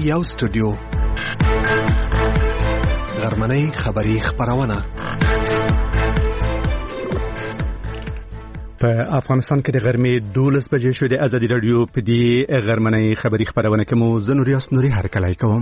یو سټوډیو غرمنۍ خبری خبرونه په افغانستان کې د غرمې 12 بجې شو. د ازادي رادیو په دې غرمنۍ خبری خبرونه کې مو زنوریاس نوري هرکلای کوم.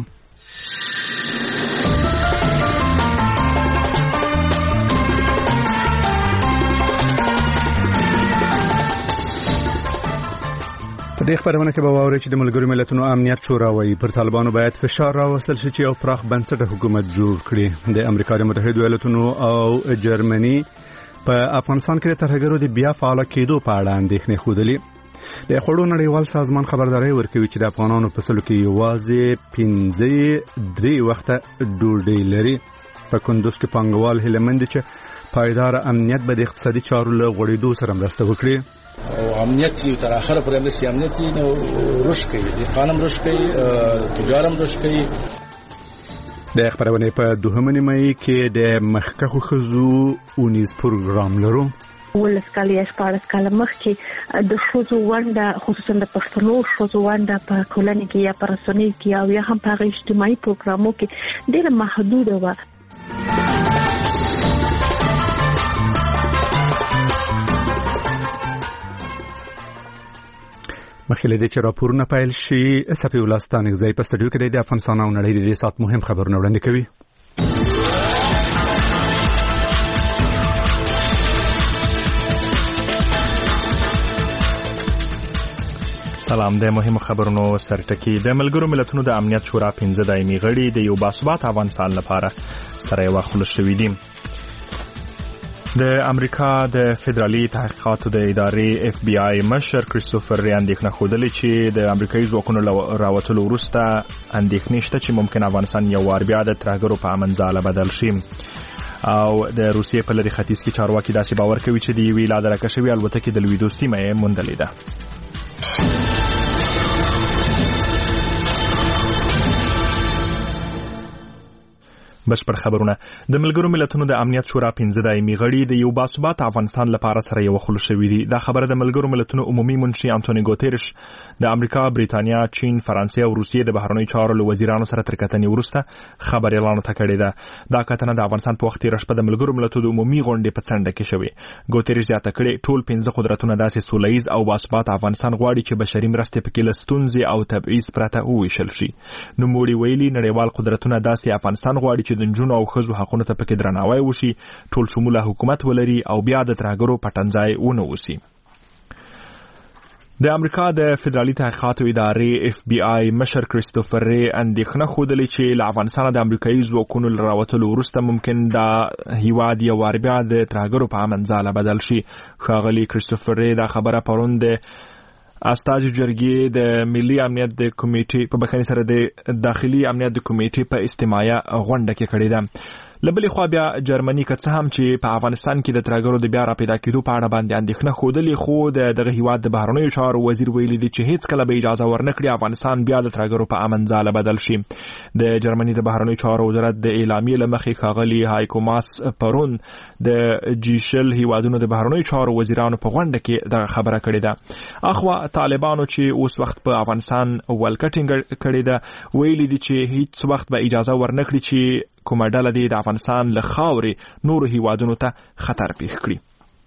په دې خبرونه کې به واورئ چې د ملګرو ملتونو امنیت شورا وايي پر طالبانو باید فشار راوستل شي چې یو پراخ بنسټه حکومت جوړ کړي. د امریکا د متحده ایالاتونو او جرمني په افغانستان کې د ترهګرو د بیا فعال کېدو په اړه اندېښنې ښودلې. د خوړو نړیوال سازمان خبرداري ورکوي چې د افغانانو په سلو کې یوازې 3 وخته ډوډۍ لري. په کندوز کې پانګوال هیلمند چې پایدار امنیت به د اقتصادي چارو له غوړېدو سره مرسته وکړي. او امنیت یو تر اخره پر امنیت نو رشد کوي، د قانون رشد کوي، تجارت رشد کوي. د خبرونه په 2 مې کې د مخکخو خزو اونیز پروګرام لرو. ولس کالیه سپارس کاله مخکې د خزو ونده خصوصا د پښتنو خزو ونده په کولنی کې یا پرسونی کې او یا هم په اجتماعي پروګرامو کې ډېر محدود و. مخکې د راپورونه پیل شي صفي ولستان غزي په سټډیو کې د افغانستان او نړۍ د سات مهم خبرونه وړاندې کوي. سلام. د مهم خبرونو سرټکی د ملګرو ملتونو د امنیت شورا 15 دایمي غړي د یو باثبات افغانستان لپاره سره یو خلل شوې دي. د امریکا د فدرالي تحقیقاتو د ادارې FBI مشر کریستوفر ری اندېښنه ښودلې چې د امریکایي ځواکونو راوتلو وروسته اندېښنې شته چې ممکن افغانستان یو وار بیا د ترهګرو په امنځاله بدل شي. او د روسیې په لري ختیځ کې چارواکي داسې باور کوي چې د یوې لا درکه شوې الوتکې د لویدو سیمه یې موندلې ده. بشپړ خبرونه. د ملګرو ملتونو د امنیت شورا 15 دایمي غړي د یو باثبات افغانستان لپاره سره یو خلل شوې دي. دا خبره د ملګرو ملتونو عمومي منشي انټونی ګوتيرش د امریکا، بریتانیا، چین، فرانسې او روسیې د بهرنیو چارو له وزیرانو سره تر کتنې وروسته خبر اعلان کړی ده. دا کتنه د افغانستان په وخت رشپه د ملګرو ملتونو د عمومي غونډې په څنډه کې شوې. ګوتيرش زیاته کړې ټول 15 قدرتونه داسې سولهییز او باثبات افغانستان غواړي چې بشري مرستې پکې له ستونزې او تبعیض پرته وویشل شي. نو موړي ویلي نړیوال قدرتونه داسې افغانستان غواړي چې د جنونو او خزو حقونو ته پکې درناوی وشي، ټول شموله حکومت ولري او بیا د ترهګرو پټنځای ونه وسی. د امریکا د فدرالي تحقیقاتو ادارې FBI مشر کریستوفر ری اندېښنه ښودلې چې له افغانستان د امریکایي ځواکونو له راوتلو وروسته ممکن دا هیواد یو وار بیا د ترهګرو په امنځاله بدل شي. ښاغلي کریستوفر ری دا خبره پرون د استازي جرګې د ملي امنیت د کمیټې په بخښنې سره د داخلي امنیت د کمیټې په استماعي غونډه کې کړې ده. لبلې خو بیا جرمني که څه هم چې په افغانستان کې د ترهګرو د بیا را پیدا کېدو په اړه باندې اندېښنه ښودلې، خو دغه هیواد د بهرنیو چارو وزیر ویلي دی چې هیڅ کله به اجازه ورنکړي افغانستان بیا د ترهګرو په امنځاله بدل شي. د جرمني د بهرنیو چارو وزارت د اعلامیې له مخې ښاغلي هایکو ماس پرون د جیشل هیوادونو د بهرنیو چارو وزیرانو په غونډه کې دغه خبره کړې ده. اخوا طالبانو چې اوس وخت په افغانستان ولکټینګ کړې ده ویلي دي چې هیڅ وخت به اجازه ورنکړي چې کومه ډله د افغانستان له خاورې نورو هیوادونو ته خطر پیښ کړي.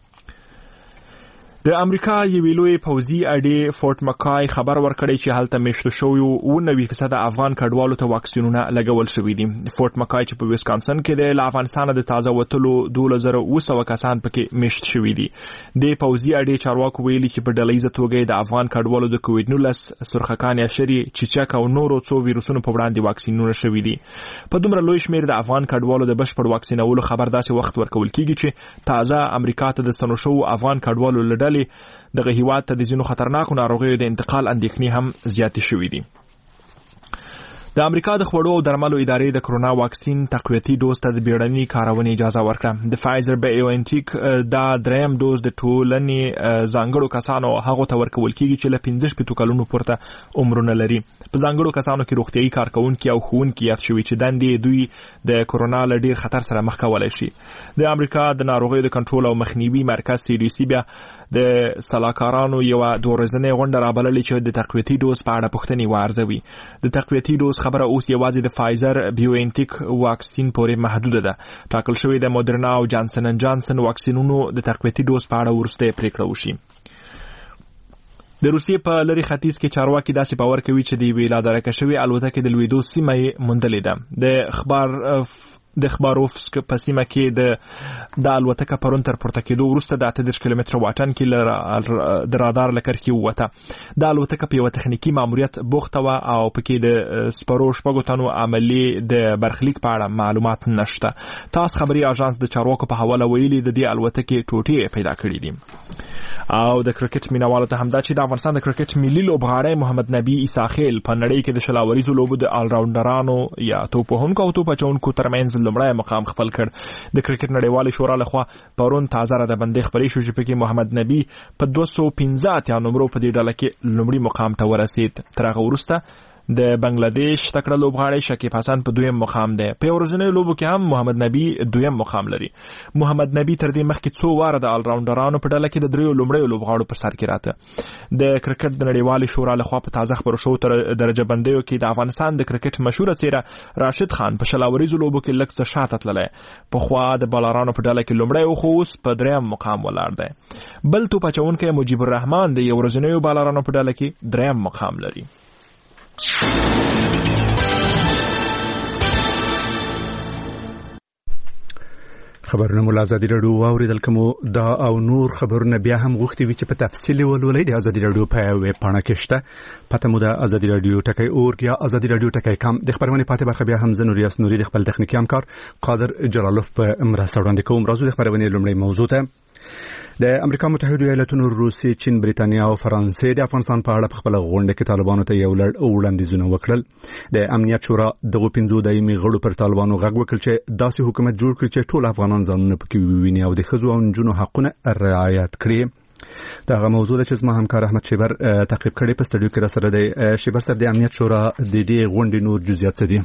د امریکا یوې لوی پوځي اډې فورټ مکای خبر ورکړی چې هلته میشتو شویو 90% افغان کډوالو ته واکسینونه لګول شوي دي. فورټ مکای چې په ویسکانسن کې د افغانستان د تازه وتلو 2200 کسان پکې میشت شوي دي. د پوځي اډې چارواکو ویلي چې په ډلهییزه توګه د افغان کډوالو د کووډ-19 سرخکان اشری چیچک او نورو څو ویروسونو په وړاندې واکسینونه شوي دي. په دومره لوی شمیر د افغان کډوالو د بشپړ واکسینولو خبر داسې وخت ورکول کیږي چې تازه امریکا ته د ستنو شوو افغان کډوالو لړل دغه هیواد ته د ځینو خطرناکو ناروغیو د انتقال اندېښنې هم زیاتې شوې دي. د امریکا د خوړو او درملو ادارې د کرونا واکسین تقویتي ډوز ته د بیړني کارونې اجازه ورکړه. د فایزر بایوانټیک دا دریم ډوز د ټولنې ځانګړو کسانو هغه ته ورکول کیږي چې له 15 کلونو پورته عمرونه لري. په ځانګړو کسانو کې روغتيایي کارکونکي او ښوونکي یاد شوي چې دندې دوی د کرونا له ډیر خطر سره مخ کولای شي. د امریکا د ناروغیو د کنټرول او مخنیوي مرکز CDC بیا د سلاکارانو یو د ورځنۍ غونډه رابللې چې د تقویتي ډوز په اړه پوښتنې وارزوي. د تقویتي ډوز خبره اوس یوازې د فایزر بیوانټیک واکسین پورې محدوده ده. ټاکل شوی د مودرنا او جانسن ان جانسن واکسینونو د تقویتي ډوز په اړه ورسته پریکړه وشي. د روسیې په لری ختیځ کې چارواکي داسې باور کوي چې د ویلا درکه شوی الوتکه د لویدو سیمه موندلې ده. د خباروفسک په سیمه کې د الوتکه پرون تر پورته کېدو وروسته د 38 کیلومتر واټن کې د رادار لکرخي وته. د الوتکه په یو تخنیکی ماموریت بوخته و او پکې د سپرو شپږو تنو عملی د برخلیک په اړه معلومات نشته. تاس خبري اژانس د چارواکو په حواله ویلي د دې الوتکې ټوټې پیدا کړې دي. او د کرکټ مینوالو ته همدا چې د افغانستان د کرکټ ملي لوبغاړی محمد نبی عیساخیل په نړۍ کې د شلاوریزو لوبو د آل راونډرانو یا توپوهونکو او توپچونکو ترمنځ لومړی مقام خپل کړ. د کرکټ نړیوالې شورا لخوا پرون تازه را د بندې خبرې شو چې پکې محمد نبی په 215 نمبر په دې ډله کې لومړی مقام ته ورسید. تر هغه وروسته د بنگلاديش تکړه لوبغاړی شکیب حسن په دویم مقام دی. په ورځنۍ لوبو کې هم محمد نبی دویم مقام لري. محمد نبی تر دې مخکې 2 واره د آل راونډرانو په ډله کې د دریو لومړیو لوبغاړو په سر کې راته. د کرکټ د نړیوالې شورا لخوا په تازه خبرو شو تر درجه بندیو کې د افغانستان د کرکټ مشهور څیره راشد خان په شلاوریزو لوبو کې لږ څه شاته تللی. په خوا د بالارانو په ډله کې لومړی او خو اوس په دریم مقام ولاړ دی. بل توپچونکی مجيب الرحمن د ورځنیو بالارانو په ډله کې دریم مقام لري. خبرونه مو آزادي رادیو واوریدل کوم دا او نور خبرونه بیا هم غوښتي وي چې په تفصیل ولولئ د آزادي رادیو په ویب پاڼه کې شته. پته مو د آزادي رادیو ټکی اورګ یا آزادي رادیو ټکی کام. د خبرونه پاتې برخه بیا هم زنوریاس نوري د خپل تخنیکی همکار قادر جلالوف په مرسته وړاندې کوم. راځو د خبرونه لومړی موضوع ته. د امریکا متحده ایالاتونو، روسیې، چین، بریتانیا او فرانسې د افغانستان په اړه په خپل غونډه کې طالبانو ته یو لړ وړاندیزونه وکړل. د امنیت شورا دغه 15 دایمي غړو پر طالبانو غږ وکړ چې داسې حکومت جوړ کړي چې ټول افغانان ځانونه پکې وویني او د ښځو او نجونو حقونه رعایت کړي. دغه موضوع چې زما همکار احمد شیبر تعقیب کړي په سټډیو کې را سره دی. شیبر صاحب، د امنیت شورا د دې غونډې نور جزئیات څه دي؟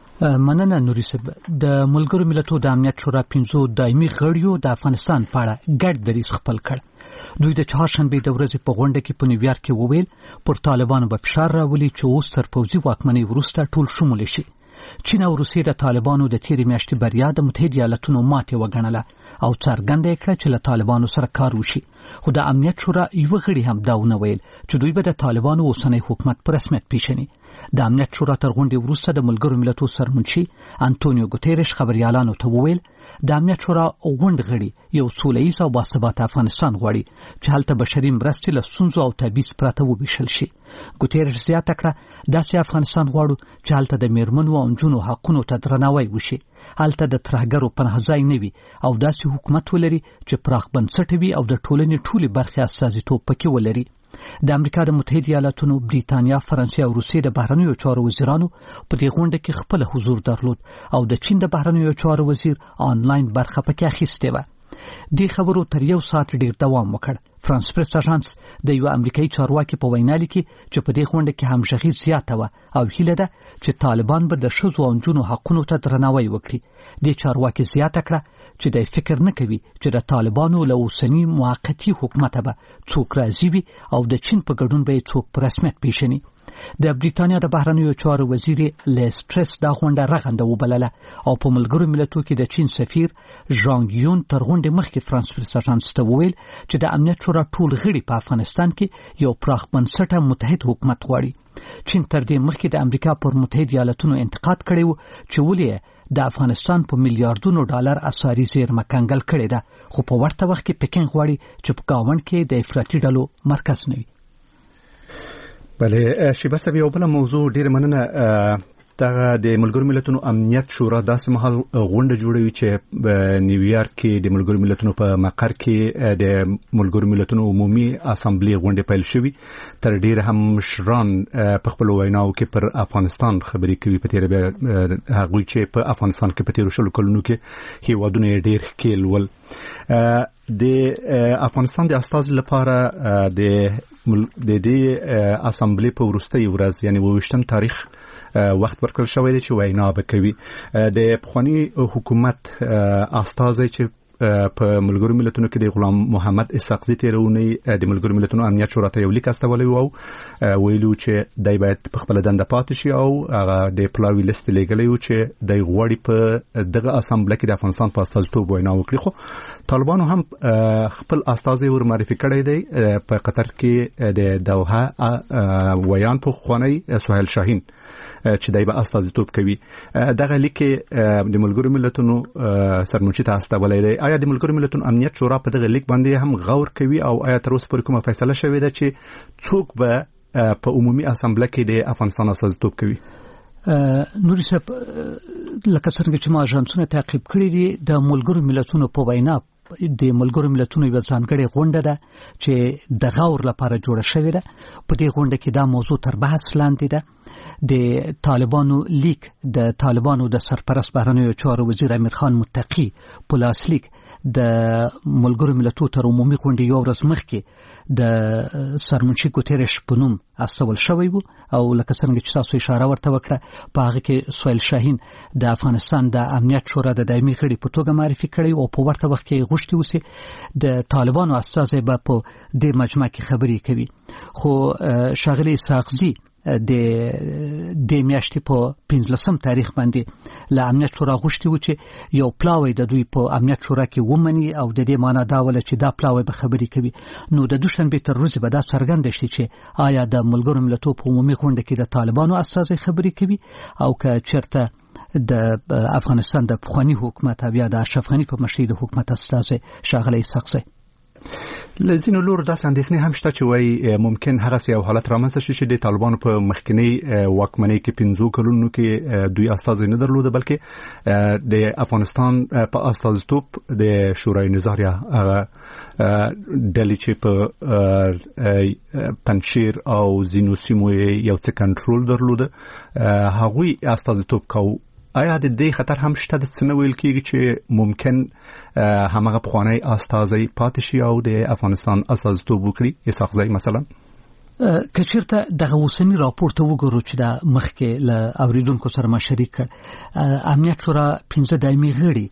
مننه نوري صاحب. د ملګرو ملتونو د امنیت شورا 15 دایمي غړیو د افغانستان په اړه ګډ دریځ خپل کړ. دوی د چهارشنبه د ورځې په غونډه کې په نیویارک کې وویل پر طالبانو به فشار راولي چې اوس تر پوځي واکمنۍ وروسته ټول شمول شي. چین او روسیې د طالبانو د تیرې میاشتې بریا د متحده ایالاتونو ماتې وګڼله او څرګنده کړه چې له طالبانو سره کار وشي. خو د امنیت شورا یو غړي هم دا ونه ویل چې دوی به د طالبانو اوسنی حکومت په رسمیت پیژني. د امنیت شورا تر غونډې وروسته د ملګرو ملتونو سرمنشي انټونیو ګوتيريش خبريالانو ته وویل د امنیت شورا غونډ غړي یو سوله‌ییز او باثباته افغانستان غواړي چې هلته بشري مرستې له ستونزو او تبعیض پرته وویشل شي. ګوتيريش زیاته کړه داسې افغانستان غواړو چې هلته د میرمنو او نجونو حقونو ته درناوی وشي، هلته د ترهګرو پناه ځای نه وي او داسې حکومت ولري چې پراخ بنسټه وي او د ټولنې ټولې برخې استازیتوب پکې ولري. د امریکا د متحده ایالاتونو، بریتانیا، فرانسې او روسیې د بهرنیو چارو وزیرانو په دې غونډه کې خپل حضور درلود او د چین د بهرنیو چارو وزیر آنلاین برخه پکې اخیستې وه. دې خبرو تر 1 ساعت ډیر دوام وکړ. فرانس پریس اژانس د یو امریکایي چارواکي په وینا لیکي چې په دې غونډه کې همغږي زیاته وه او هیله ده چې طالبان به د ښځو او نجونو حقونو ته درناوی وکړي. دې چارواکي زیاته کړه چې د فکر نه کوي چې د طالبانو له اوسني موقتی حکومت به څوک راضي وي او د چین په ګډون به څوک په رسمیت پیژني. د بریتانیا د بهرنیو چارو وزیر لیسټرس دا غونډه رغنده وبلله او په ملګرو ملتونو کې د چین سفیر ژانګ یون تر غونډې مخکې فرانس پریس اژانس ته وویل چې د امنیت شورا ټول غړي په افغانستان کې یو پراخ بنسټه متحد حکومت غواړي. چین تر دې مخکې د امریکا پر متحده ایالاتونو انتقاد کړی و چې ولې د افغانستان په میلیارډونو ډالر اسعاري زیرمه کنګل کړې ده، خو په ورته وخت کې پکین غواړي چې په گاوند کې د افراطي ډلو مرکز نه وي. بله شیبه صاحب، یو بل موضوع ډیر مننه. دغه د ملګرو ملتونو امنیت شورا داسې مهال غونډه جوړوي چې په نیویارک کې د ملګرو ملتونو په مقر کې د ملګرو ملتونو عمومي اسامبلې غونډه پیل شوې. تر ډیره هم مشران په خپل ویناو کې پر افغانستان خبرې کوي، په تیر هغوی چې په افغانستان کې په تیر شلو کلونو کې هیوادونه ډیر ښکیل ول. د افغانستان د استازي لپاره د دې اسامبلې په وروستۍ ورځ یعنی 28 تاریخ وخت ورکړل شوی دی چې وینا وکړي. د پخوانی حکومت استازي چې په ملګرو ملتونو کې د غلام محمد اسحاقزي تیرونی د ملګرو ملتونو امنیت شورا ته یو لیک استولی او ویلو چې دای باید په خپل دنده پاتې شي او هغه د پلاوی لیست لګلی و چې د غوړی په دغه اسامبله کې د افغانستان په استازیتوب وینا وکړي. خو طالبانو هم خپل استازي ور معرفي کړی دی په قطر کې د دوحه ویان په خوانی سهیل شاهین چې دای به استازیتوب کوي. دغه لیک د ملګرو ملتونو سرمنشي ته استولی دی. آیا د ملګرو ملتونو امنیت شورا په دغه لیک باندې هم غور کوي او آیا تر اوسه پورې کومه فیصله شوې ده چې څوک به په عمومي اسامبله کې د افغانستان استازیتوب کوي؟ نوري صاحب لکه څنګه چې ما اژانسونه تعقیب کړی دي د ملګرو ملتونو په وینا د ملګرو ملتونو یو ځانګړې غونډه ده چې د غور لپاره جوړه شوې ده. په دې غونډه کې دا موضوع تر بحث لاندې ده. د طالبانو لیک د طالبانو د سرپرست بهرنیو چارو وزیر امیر خان متقی په لاس لیک د ملګرو ملتونو تر عمومي غونډې یو ورځ مخکې د سرمنشي ګوتریش په نوم استول شوی وو او لکه څنګه چې تاسو اشاره ورته وکړه په هغه کې سهیل شاهین د افغانستان د امنیت شورا د دایمي غړي په توګه معرفي کړی او په ورته وخت کې غوښتي وسی د طالبانو استازي به په دې مجمع کې خبرې کوي. خو شاغلی اسحاقزي د میاشتې په 15 تاریخ باندې له امنیت شورا غوښتي و چې یو پلاوی د دوی په امنیت شورا کې ومني او د دې معنی دا ول چې دا پلاوی به خبرې کوي. نو د دوشنبه تر ورځې به دا څرګند شي چې آیا د ملګرو ملتونو په عمومي غونډه کې د طالبانو استازي خبرې کوي او که چېرته د افغانستان د پخوانی حکومت بیا د اشرف غنی په مشرۍ د حکومت استازي شاغلی اسحاقزي. لزینو لور داس اندېښنې هم شته چې وای ممکن هغه یو حالت رامنځته شي چې د طالبانو په مخکنی واکمنۍ کې 15 کلونو کې دوی استازي نه درلوده بلکې د افغانستان په استازیتوب د شورای نظاریه ډلې چې په پنځیر او زینو سیمو یو څه کنټرول درلوده هغوی استازیتوب کوي. آیا د دې خطر هم شته د څه ویل کېږي چې ممکن همغه پخوانی استازي پاتې شي او د افغانستان استازیتوب وکړي؟ اسحاقزي مثلا کچیرته دغه اوسنی راپور ته وګورو چې د مخکې له اوریدونکو سره ما شریک کړ امنیت شورا 15 دایمي غړي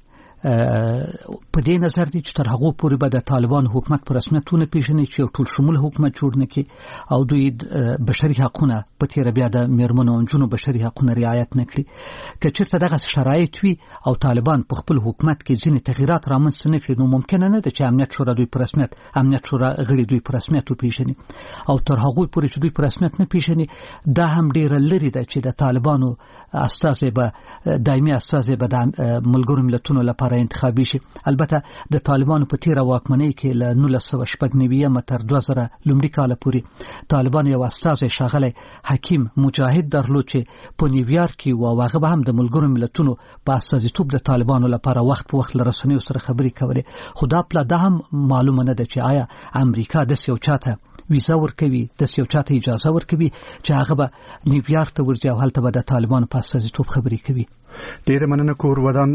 په دې نظر دي چې تر هغه پورې به د طالبان حکومت پر رسمیتونه پیژني چې ټول شمول حکومت جوړ نکړي او دوی بشري حقوقونه په تیر بیا د میرمنو او جنونو بشري حقوقونه رعایت نکړي. کچیرته دغه شرایط وي او طالبان په خپل حکومت کې ځینې تغیرات رامنځته نکړي نو ممکن نه ده چې امنیت شورا دوی پر رسمیت امنیت شورا غړي دوی پر رسمیت پیژني او تر هغه پورې چې دوی پر رسمیت نه پیژني دا هم ډیر لري ده چې د طالبانو استازي به دایمي استازي به د ملګرو ملتونو لپاره انتخابي شي. البته د طالبانو په تیر واکمنۍ کې له 1999 تر 2000 لومړي کال پورې طالبان یو استازي شاغلی حکیم مجاهد درلود چې په نیویارک کې او هغه به هم د ملګرو ملتونو په استازیتوب د طالبانو لپاره وخت په وخت لرسنیو سره خبرې کولې. خو دا پلا ده هم معلومه نه ده چې آیا امریکا د یو چاته ویزا ورکوي د یو چاته اجازه ورکوي چې هغه به نیویارک ته ورځي او هلته به د طالبانو په استازیتوب خبرې کوي. ډیره مننه کور ودان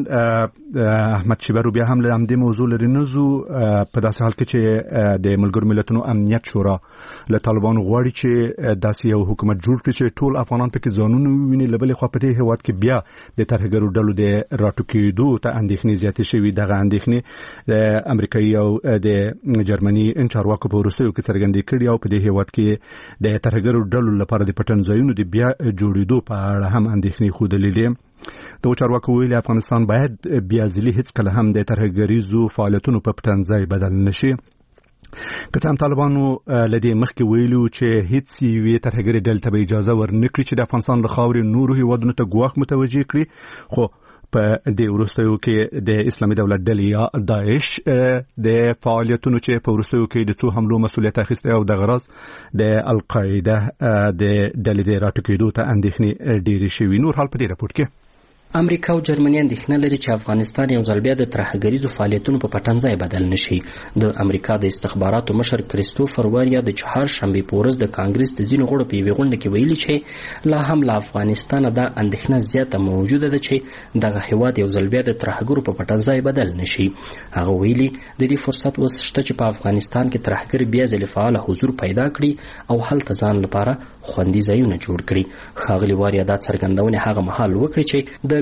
احمد شیبرو بیا هم له همدې موضوع لري نزو په داسې حال کې چې د ملګرو ملتونو امنیت شورا له طالبانو غواړي چې داسې یو حکومت جوړ کړي چې ټول افغانان پکې ځانونه وویني. له بلې خوا په دې هېواد کې بیا د ترهګرو ډلو د راټوکېدو ته اندېښنې زیاتې شوي. دغه اندېښنې د امریکایي او د جرمني چارواکو په وروستیو کې څرګندې کړي او په دې هېواد کې د ترهګرو ډلو لپاره د پټن ځایونو د بیا جوړېدو په اړه هم اندېښنې ښودلې دي. د چارواکو ویلي افغانستان باید بیا ځلې هیڅ کله هم د ترهګریزو فعالیتونو په پټنځای بدل نشي. که څه هم طالبانو له دې مخکې ویلو چې هیڅ یوې ترهګرې ډلې ته به اجازه ورنکړي چې د افغانستان له خاورې نورو هیوادونو ته ګواښ متوجه کړي. خو په دې وروستیو کې د اسلامي دولت ډلې یا داعش د فعالیتونو چې په وروستیو کې د څو حملو مسؤلیت اخیستی او د غرض د القاعده د ډلې د راټوکېدو ته اندېښنې ډېرې شوي. نور حال په دې راپور کې امریکا او جرمني اندېښنه لري چې افغانستان یو ځل بیا د ترهګریزو فعالیتونو په پټنځای بدل نشي. د امریکا د استخباراتو مشر کریستوفر واریا د چهارشنبې په ورځ د کانګرس د ځینو غړو په یوې غونډه کې ویلي چې لا هم له افغانستانه دا اندېښنه زیاته موجوده ده چې دغه هیواد یو ځل بیا د ترهګرو په پټنځای بدل نشي. هغه ویلي د دې فرصت اوس شته چې په افغانستان کې ترهګر بیا ځلې فعال حضور پیدا کړي او هلته ځان لپاره خوندي ځایونه جوړ کړي. ښاغلي واریا دا څرګندونه هغه مهال وکړي چې د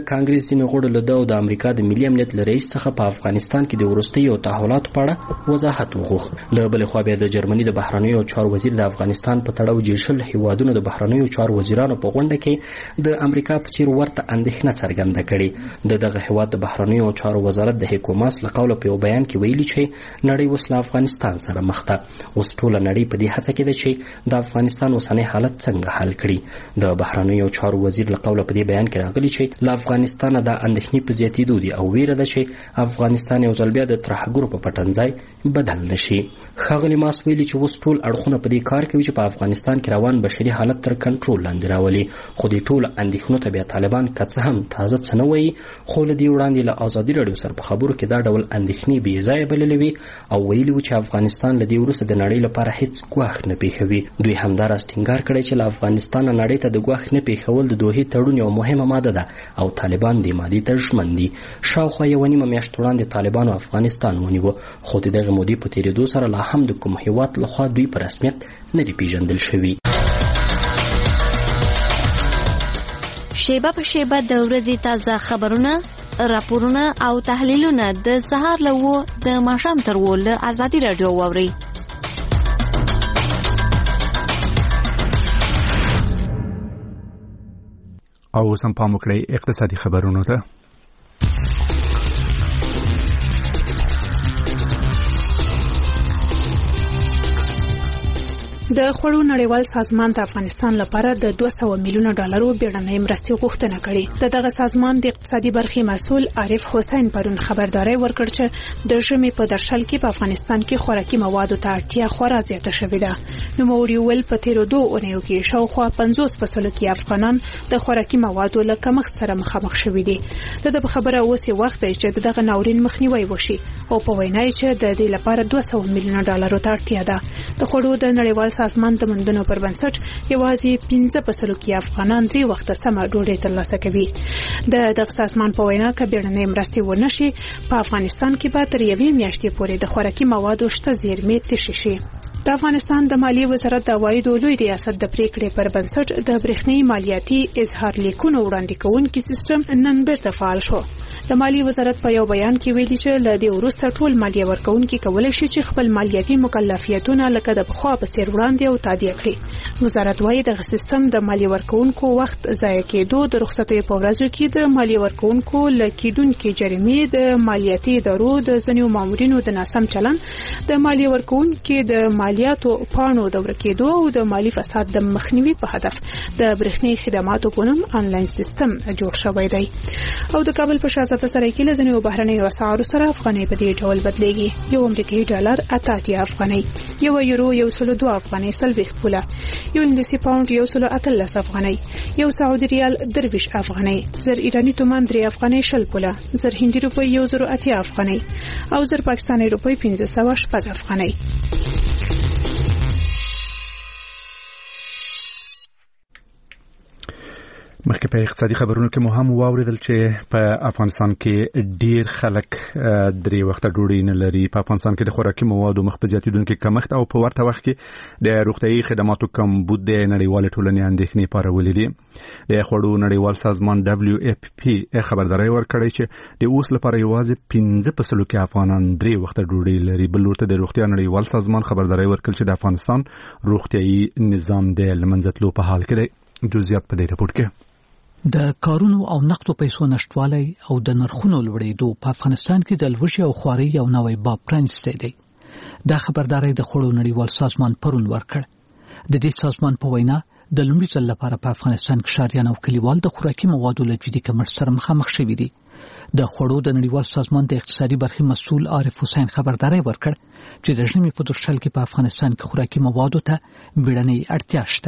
کانګریس ځینې غړو له ده او د امریکا د ملي امنیت له رئیس څخه په افغانستان کې د وروستیو تحولاتو په اړه وضاحت وغوښت. له بلې خوا بیا د جرمني د بهرنیو چارو وزیر د افغانستان په تړاو جېشل هیوادونو د بهرنیو چارو وزیرانو په غونډه کې د امریکا په څیر ورته اندېښنه څرګنده کړې. د دغه هیواد د بهرنیو چارو وزارت د حکومت له قوله په یو بیان کې ویلي چې نړۍ اوس له افغانستان سره مخ ده. اوس ټوله نړۍ په دې هڅه کې ده چې د افغانستان اوسنی حالت څنګه حل کړي. د بهرنیو چارو وزیر له قوله په دې بیان کې راغلي چې له افغانستان د اندېښنې په زیاتېدو دي او ویره ده چې افغانستان یو ځل بیا د ترهګرو په پټنځای بدل نشي. ښاغلي ماس ویلي چې اوس ټول اړخونه په دې کار کوي چې په افغانستان کې روان بشري حالت تر کنټرول لاندې راولي. خو دې ټولو اندېښنو ته بیا طالبان که څه هم تازه څه نه وایي، خو له دې وړاندې له ازادي راډیو سره په خبرو کې دا ډول اندېښنې بې ځایه بللې وي او ویلي وو چې افغانستان له دې وروسته د نړۍ لپاره هیڅ ګواښ نه پېښوي. دوی همداراز ټینګار کړی چې له افغانستان نړۍ ته د ګواښ نه پېښول د دوحې تړون یو مهمه ماده ده او طالبان دې مادې ته ژمن دي. شاوخوا یوه نیمه میاشت وړاندې طالبانو افغانستان ونیوه، خو د دغې مودې په تېرېدو سره لا هم د کوم هېواد لخوا دوی په رسمیت نه دي پېژندل شوي. شیبه په شیبه د ورځې تازه خبرونه، راپورونه او تحلیلونه د سهار له 9 د ماښام تر 10 له ازادي راډیو واورئ. او سم پام وکړئ اقتصادي خبرونو ته. د خوړو نړیوال سازمان د افغانستان لپاره د 200 میلیون ډالرو بیړنۍ مرستې غوښتنه کړې. دغه سازمان د اقتصادي برخې مسؤل عارف حسین پرون خبرداري ورکړ چې د ژمي په درشل کې په افغانستان کې خوراکي موادو ته اړتیا خورا زیاته شوې ده. نوموړي ویل په تیرو 2 اونیو کې شاوخوا 50 فصلو کې افغانان د خوراکي موادو له کمښت سره مخامخ شوي دي. د خبره اوس وخت دی چې دغه ناورین مخنیوي وشي او په وینا چې د دې لپاره 200 میلیون ډالرو ته اړتیا ده. د خوړو د نړیوال سازمان د مندونو پر بنسټ یوازې 15 فصلو کې افغانان 3 وخته سمه ډوډۍ ترلاسه کوي. دغه سازمان په وینا کې بیړنۍ مرستې ونشي په افغانستان کې به تر 1 میاشتې پورې د خوراکي موادو شته زیرمې تشې شي. د افغانستان د مالیې وزارت د عوایدو لوی ریاست د پریکړې پر بنسټ د برېښنايي مالیاتي اظهار لیکونو وړاندې کوونکي سیستم نن بیرته فعال شو. د مالیې وزارت په یو بیان کې ویلي چې له دې وروسته ټول مالیه ورکوونکي کولی شي چې خپل مالیاتي مکلفیتونه لکه د پخوا په څیر وړاندې او تادیه کړي. وزارت وايي دغه سیستم د مالیه ورکوونکو وخت ضایع کېدو، د رخصتیو په ورځو کې د مالیه ورکوونکو لکېدونکو جریمې، د مالیاتي ادارو د ځینو مامورینو د ناسم چلند، د مالیه ورکوونکو د مالیاتو پاڼو د ورکېدو او د مالی فساد د مخنیوي په هدف د برېښنايي خدماتو په نوم آنلاین سیستم جوړ شوی دی. او د کابل په شاهزاده سرای کې له ځینو بهرنیو اسعارو سره افغانۍ په دې ډول بدلېږي. یو امریکایي ډالر 88 افغانۍ، یو یورو 102 افغانۍ 40 پوله، یو انګلیسي پاوند 118 افغانۍ، یو سعودي ریال 23 افغانۍ، زر ایرانی تومان 3 افغانۍ 20 پوله، زر هندي روپۍ 180 افغانۍ او زر پاکستاني روپۍ 1508 افغانۍ. مخکې په اقتصادي خبرونو کې مو هم واوریدل چې په افغانستان کې ډیر خلک 3 وخته ډوډۍ نه لري. په افغانستان کې د خوراکي موادو مخ په زیاتېدونکي کمښت او په ورته وخت کې د روغتیايي خدماتو کمبود د نړیوال ټولنې اندېښنې پارولې دي. د خوړو نړیوال سازمان WFP خبرداري ورکړې چې د اوس لپاره یوازې 15 فصلو کې افغانان 3 وخته ډوډۍ لري. بل ورته د روغتیا نړیوال سازمان خبرداري ورکړل چې د افغانستان روغتیايي نظام د لمنځه تلو په حال کې دی. جزئیات په دې رپورت کې. د کارونو او نقدو پیسو نشټوالی او د نرخونو لوړېدو په افغانستان کې د لوږې او خوارۍ یو نوی باب پرانیستی دی. دا خبرداري د خوړو نړیوال سازمان پرون ورکړ. د دې سازمان په وینا د لومړي ځل لپاره په افغانستان کې ښاریان او کلیوال د خوراکي موادو له جدي کمښت سره مخامخ شوي دي. د خوړو د نړیوال سازمان د اقتصادي برخې مسؤل عارف حسین خبرداري ورکړ چې د ژمي په درشل کې په افغانستان کې خوراکي موادو ته بیړنۍ اړتیا شته.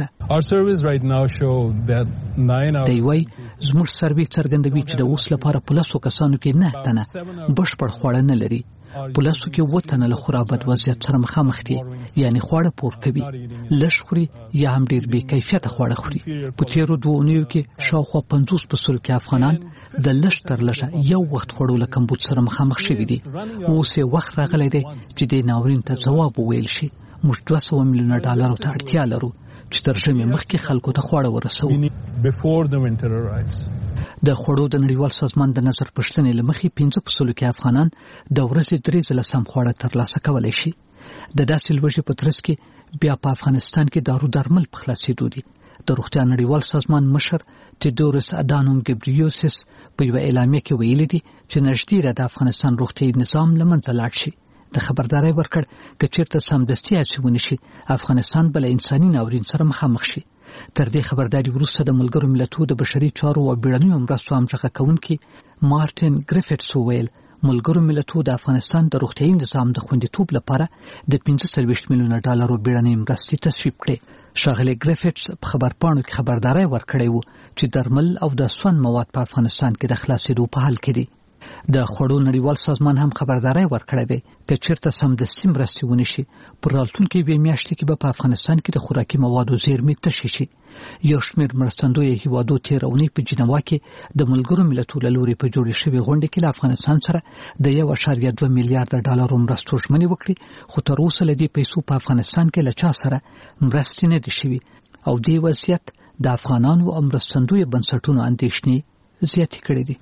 دی وايي زموږ سروې څرګندوي چې د اوس لپاره په 100 کسانو کې 9 تنه بشپړ خواړه نه لري. په 100 کې 7 تنه له خورا بد وضعیت سره مخامخ دي، یعنی خواړه پور کوي، لږ خوري یا هم ډیر بې کیفیته خواړه خوري. په تیرو 2 اونیو کې شاوخوا 50 فصلو کې افغانان د لږ تر لږه یو وخت خوړو له کمبود سره مخامخ شوي دي. اوس یې وخت راغلی دی چې د ناورین ته ځواب وویل شي. موږ 200 میلیون ډالر ته اړتیا لرو چې تر ژمي مخکې خلکو ته خواړه ورسوو. د خوړو د نړیوال سازمان د نظر پښتنې لمخې 15% کې افغانان د ورځې 3 ځله سم خواړه ترلاسه کولای شي. د داسې لوږې په ترڅ کې بیا په افغانستان کې دارو درمل په خلاصېدو دي. د روغتیا نړیوال سازمان مشر تیودوروس ادانوم ګبریوسس په یو اعلامیه کې ویلي دي چې نږدې د افغانستان روغتیايي نظام له منځه لاړ شي. د خبرداري ورکړ چې چیرته سمدستي اچونی شي افغانستان بل انساني ناورین سره مخامخ شي. تر دې خبرداري وروسته د ملګرو ملتونو د بشري چارو او بیړنیو مرستو همغږي کوونکي مارټین ګریفټس ویل ملګرو ملتونو د افغانستان د روغتیايي نظام د خوندیتوب لپاره د 15 میلیونه ډالرو بیړنۍ مرستې تصویب کړې. ښاغلی ګریفټس په خبرپاڼو کې خبرداري ورکړې وو چې درمل او د سون مواد په افغانستان کې د خلاصېدو په حال کې دي. د خوړو نړیوال سازمان هم خبرداري ورکړې ده چې چیرته سمدستي مرستې ونشي پر راتلونکي به میاشتې کې په افغانستان کې د خوراکي موادو زیرمې تشې شي. یو شمېر مرستندوی هیوادو تیرونی په جنیوا کې د ملګرو ملتونو له لوري په جوړې شوې غونډه کې له افغانستان سره د 1.2 میلیارډ ډالرو مرستو ژمنې وکړي خو تر اوسه له دې پیسو په افغانستان کې له چا سره مرستې نه دي شوي او دې وضعیت د افغانانو او مرستندوی بنسټونو اندېښنې زیاتې کړې دي.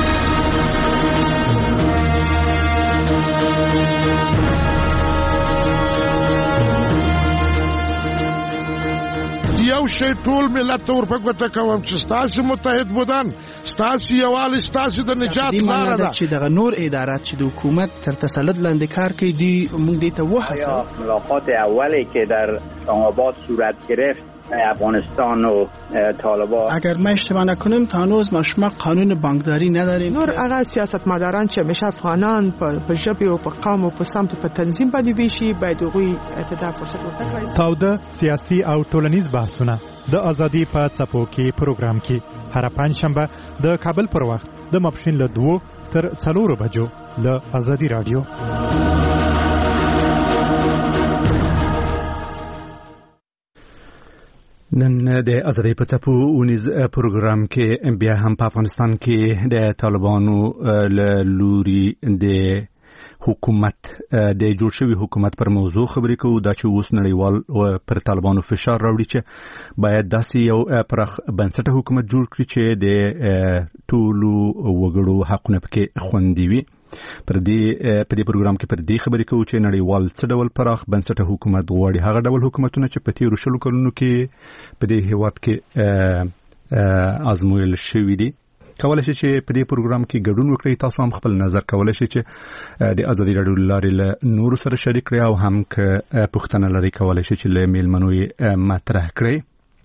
یو شی ټول ملت ته ورپکوته کوم چې ستاسو متحد بودن ستاسو یووالی ستاسو د نجات لاره ده چې دغه نور ادارات چې د حکومت تر تسلط لاندې کار کوي دی موږ دې ته وحصل. ملاقات اولی که در اسلام‌آباد صورت گرفت افغانستان و طالبان اگر ما اشتباه نکنیم تا هنوز ما قانون بانکداری نداریم. نور هغه سیاستمداران چې همیشه افغانان په ژبه او په قوم او په سمت په تنظیم باندې ویشي باید هغوی ته فرصت ورکړي. تاوده سیاسي او ټولنیز بحثونه د ازادي په څپو کې پروګرام کې هر پنځشنبه د کابل پر وخت د ماپښین له 2 تر 4 بجو له ازادي رادیو. نن د ازادۍ په څپو ونیز پروګرام کې بیا هم په افغانستان کې د طالبانو له لوري د حکومت د جوړ شوی حکومت پر موضوع خبرې کوو دا چې اوس نړیوال پر طالبانو فشار راوړي چې باید داسې یو پراخ بنسټه حکومت جوړ کړي چې د ټولو وګړو حقونه پکې خوندي وي. په دې پروګرام کې پر دې خبرې کوو چې نړیوال څه ډول پراخ بنسټه حکومت غواړي هغه ډول حکومتونه چې په تیرو 20 کلونو کې په دې هیواد کې آزمویل شوي دي. کولای شي چې په دې پروګرام کې ګډون وکړئ. تاسو هم خپل نظر کولای شي چې د ازادي رادیو لارې له نورو سره شریک کړئ او هم که پوښتنه لرئ کولای شي چې له میلمنو یې مطرح کړئ.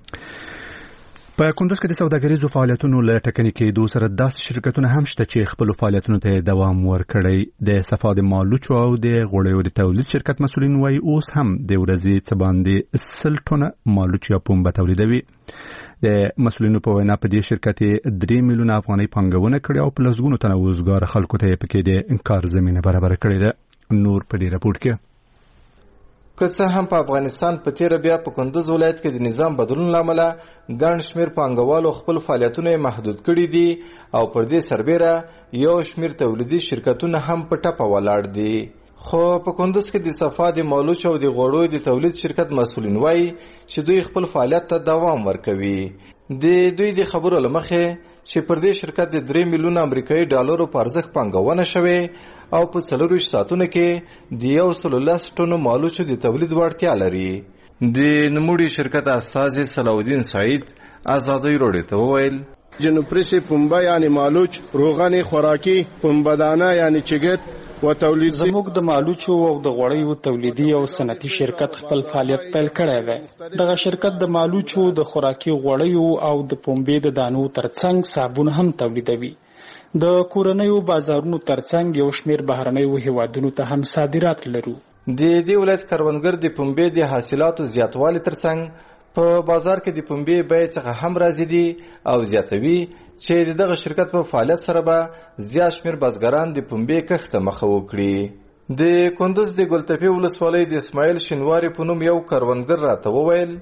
په کندوز کې د سوداګریزو فعالیتونو له ټکني کېدو سره داسې شرکتونه هم شته چې خپل فعالیتونو ته دوام ورکړي. د صفا د مالوچو او د غوړیو د تولید شرکت مسؤلین وایي اوس هم د ورځې څه باندې 100 ټنه مالوچ یا پنبه تولیدوي. د مسؤلینو په وینا په دې شرکت 3 میلیونه افغانۍ پانګونه کړې او په لسګونو تنه وزګار خلکو ته پکې د کار زمینه برابر کړې ده. نور په دې راپور کې که څه هم په افغانستان په تیر بیا په کندوز ولایت کې د نظام بدلون لامل ګڼ شمیر پانګوالو خپل فعالیتونه محدود کړي دي او پر دې سربېره یو شمیر تولیدي شرکتونه هم په ټپه ولاړ دي. خو په کندوز کې د صفا د مالوچ او د غوړو د تولید شرکت مسؤلین وایي چې دوی خپل فعالیت ته دوام ورکوي. د دوی د خبرو لمخې چې پر دې شرکت د 3 میلیونه امریکایي ډالرو په ارزښت پانګونه شوې او په 24 ساعتونو کې د 110 ټنو مالوچو د تولید وړتیا لري. د نوموړي شرکت استازي صلاح الدین سعید ازادۍ رادیو ته وویل جنوپریسی پنبه یعنی مالوچ، روغن خوراکی، پنبه‌دانه یعنی چګت و تولید. زموږ د مالوچو او د غوړیو تولیدي او صنعتي شرکت خپل فعالیت پیل کړی دی. دغه شرکت د مالوچو، د خوراکي غوړیو او د پنبې د دانو ترڅنګ صابون هم تولیدوي. د کورنیو بازارونو ترڅنګ یو شمیر بهرنیو هیوادونو ته هم صادرات لرو. د دې ولایت کروندګر د پنبې د حاصلاتو زیاتوالي ترڅنګ په بازار کې د پنبې بیې څخه هم راځي دي او زیاتوي چې دغه شرکت په فعالیت سره به زیات شمیر بزګران د پنبې کښت ته مخه وکړي. د کندوز د ګلتپې ولسوالۍ د اسماعیل شینواري په نوم یو کروندګر راته وویل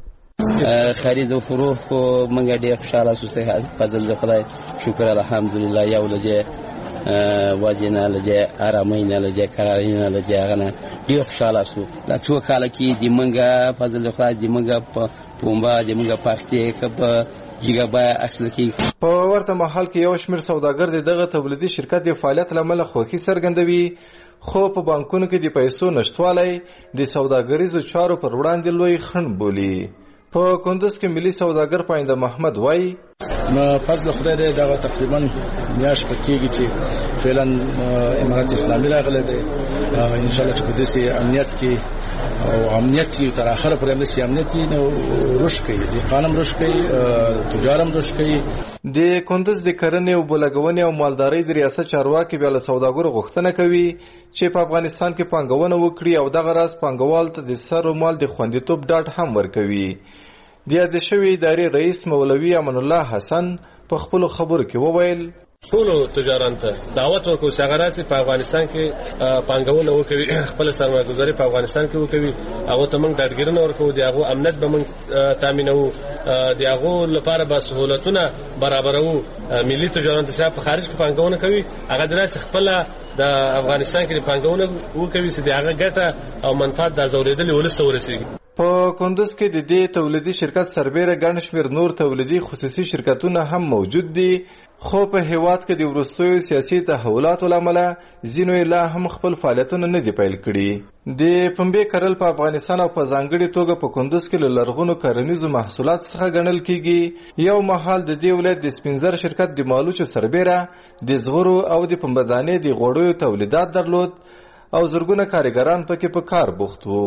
خرید و فروخت کو منګه ډیر خوشاله اوسه په ځل خدای شکر الحمدلله. یو لږه وځي نه لږه آرامي نه لږه قراري نه لږه غنه ډیر خوشاله شو دا څو کال کې د منګه فضل خدای د منګه په پومبا د منګه پاختي کبه جګبا اصل کې په ورته محل کې یو شمېر سوداګر دغه تولیدي شرکت د فعالیت لامل خوښي څرګندوي خو په بانکونو کې د پیسو نشټوالی د سوداګریزو چارو پر وړاندې لوی خنډ بولي. په کندوز کې ملي سوداګر پاینده محمد وای نو فضل خدای دې دا تقریبا میاش پکېږي چې فعلا امارات اسلامي راغله ده ان شاء الله چې په دې امنیت کې او امنیت تر اخره پر امنیت امنیت نو رشد کوي د قانون رشد کوي تجارم رشد کوي. د کندوز د کرنې او بلګونې او مالدارۍ د ریاست چارواکي بیا له سوداګرو غوښتنه کوي چې په افغانستان کې پانګونه وکړي او دغه راز پانګوال ته د سر مال د خوندیتوب ډاډ هم ورکوي. د یاد شوی ادارې رئیس مولوي امان الله حسن په خپل خبرو کې وویل ټولو تجاران ته دعوت ورکوي چې هغه راسي په افغانستان کې پانګونه وکړي خپل سرمایه‌ګذاري په افغانستان کې وکړي هغه ته موږ ډاډګیرنه ورکوو د هغه امنیت به موږ تامینوو د هغه لپاره به سہولتونه برابرو. ملي تجاران ته په خارج کې پانګونه کوي هغه دراسه خپل د افغانستان کې پانګونه وکړي چې د هغه ګټه او منفعت د زوریدل ولسته ورسیږي. په کندوز کې د دې تولیدي شرکت سربېره ګڼ شمېر نور تولیدي خصوصي شرکتونه هم موجود دي خو په هیواد کې د وروستیو سیاسي تحولاتو له امله ځینو یې لا هم خپل فعالیتونه نه دي پیل کړي. د پنبې کرل په افغانستان او په ځانګړې توګه په کندوز کې له لرغونو کرنیزو محصولات څخه ګڼل کېږي. یو مهال د دې ولایت د سپینزر شرکت د مالوچو سربېره د زغرو او د پنبهدانې د غوړیو تولیدات درلود او زرګونه کارګران پکې په کار بوخت وو.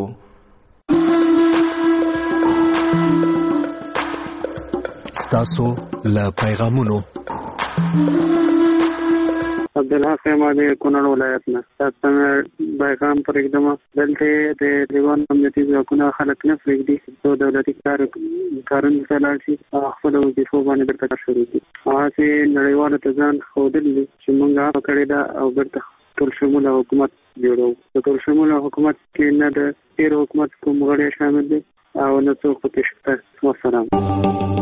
ستاسو له پیغامونو عبدالحق ماده کونړ ولایت نه تاسو پیغام پر اقدام دلته د دیوان امنیتي ځواکونو خلک نه پرېږدي چې دولتي کارونه چلال شي خپل وظیفو باندې برته شروع دي. هغه نړیوال ته ځان ښودل دي چې موږ په کړی دا او برته ټول شموله حکومت جوړو. په ټول شموله حکومت کې نه د تیر حکومت کوم غړي شامل دي او نه څوک پکې شته. والسلام.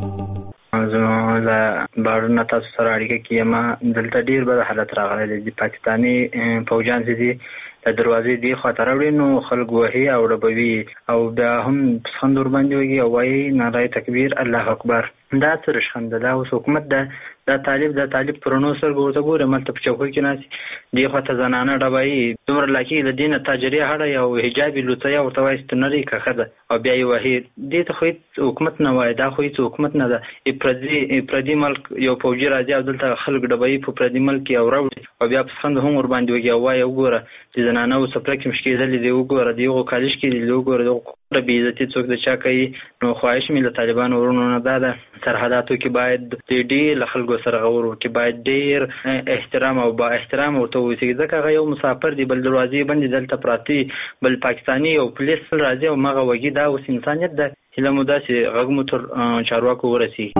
زه له بارونه تاسو سره اړیکه کیم. دلته ډیر بد حالت راغلی دی. پاکستاني فوجان چې دي د دروازې دی خاطر وړي نو خلک وهي او ربوي او بیا هم څنګه ور باندې وږي او وايي نعره تکبیر الله اکبر. دا سره شخند دا اوس حکومت د طالب پرونو سره ورته ګوره ملته په چوکۍ کې ناس دی خاطر زنانه ډبای دومره لکه د دینه تاجری هړه او حجاب لوتیا او توایست نری کخه او بیا یو وهي دې ته خو حکومت نه وای دا خو حکومت نه ده. پردي ملک یو فوجي راځي او دلته خلک ډبای په پردي ملک او راوړي او بیا په څنګه هم ور باندې وږي او وای وګوره چې زنانه او سپرک مشکل دي وګوره دیغه کالج کې دی وګوره د بیزتی څوک د چا کوي. نو خواهش مې له طالبانو ورونو نه ده سرحداتو کې باید د ډیر خلکو سره غوړو کې باید ډیر احترام او با احترام ورته وسی ځکه هغه یو مسافر دی بل دروازې باندې دلته پراتی بل پاکستانی او پولیس راځي او مغه وږي دا اوس انسانیت ده چې له مودا چې غږ تر چارواکو ورسی.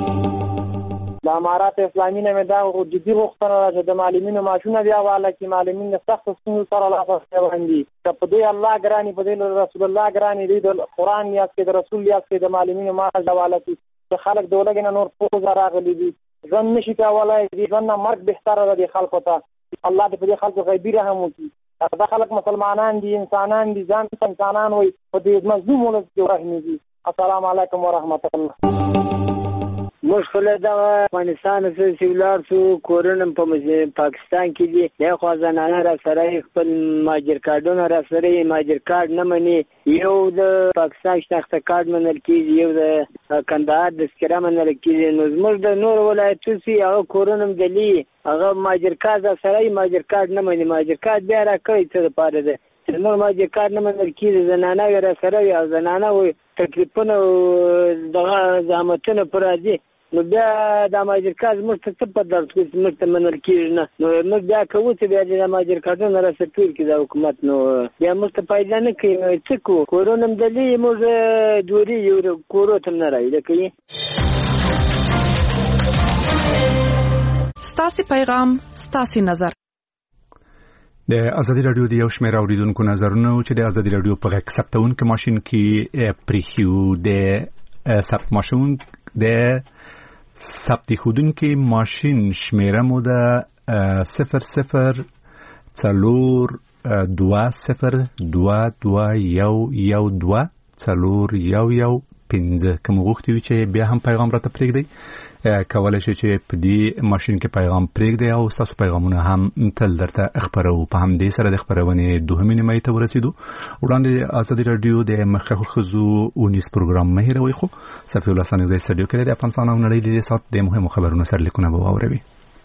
د امارات اسلامي نه دا جدي غوښتنه ده د معلمینو معاشونه بیا والا کې معلمین سخت ستونزو سره لاس باندې په دې الله ګرانی په دې رسول الله ګرانی دی د قران یا کې د رسول یا کې د معلمینو معاش د والا کې خلک د ولګنه نور پوز راغلي دي ځن نشي کولای دي ځن مرګ بهتره ده د خلکو ته الله دې په دې خلکو غیبی رحم وکړي. دا خلک مسلمانان دي انسانان دي ځان انسانان وي په دې مظلوم ولس کې رحم دي. السلام علیکم ورحمت الله. مشکل دا افغانستان سره سیولار سو کورن په پاکستان کې دي یا خو زنانه را سره خپل ماجر کارډونه را سره ماجر کارت نه مني. یو د پاکستان شناخته کارت منل کیږي یو د کندهار د سکره منل کیږي. نو زموږ د نور ولایتو سي هغه کورنم دلی هغه ماجر کارت سره ماجر کارت نه مني. ماجر کارت بیا را کوي څه لپاره ده نور ماجر کارت نه منل کیږي. زنانه را سره یا زنانه وي تکلیفونه دغه زحمتونه پر راځي نو بیا د ماجر کارت موږ ته په درد کې موږ ته منل کېږي نه نو موږ بیا کوو چې بیا د ماجر کارتونه را سټول کې د حکومت نو بیا موږ ته پیدا نه کوي څه کوو کورونم دلی موږ دوري یو کورو ته نه راځي کوي. ستاسو پیغام ستاسو نظر د ازادي رادیو د یو شمېر اوریدونکو نظرونه چې د ازادي رادیو په غږ ثبتونکو ماشين کې پریخیو د ثبت ماشين د ثبت خودونکو ماشين شمیره مو د 0020221115 کوم غوښتي چې بیا هم پیغام راته پرېږدئ کولای شئ چې په دې ماشين کې پیغام پرېږدئ او تاسو پیغامونه هم تل درته خبرو په هم دې سره د خبرونې دوهمې نیمه ته ورسېدو وړاندې ازادي رادیو د مخکښو ښځو اونیس پروګرام مهیروي خو صفي الله ستانګ زې سټډیو کې د افغانستان او نړۍ د سات د مهمو خبرونو سره لیکونه به واوروي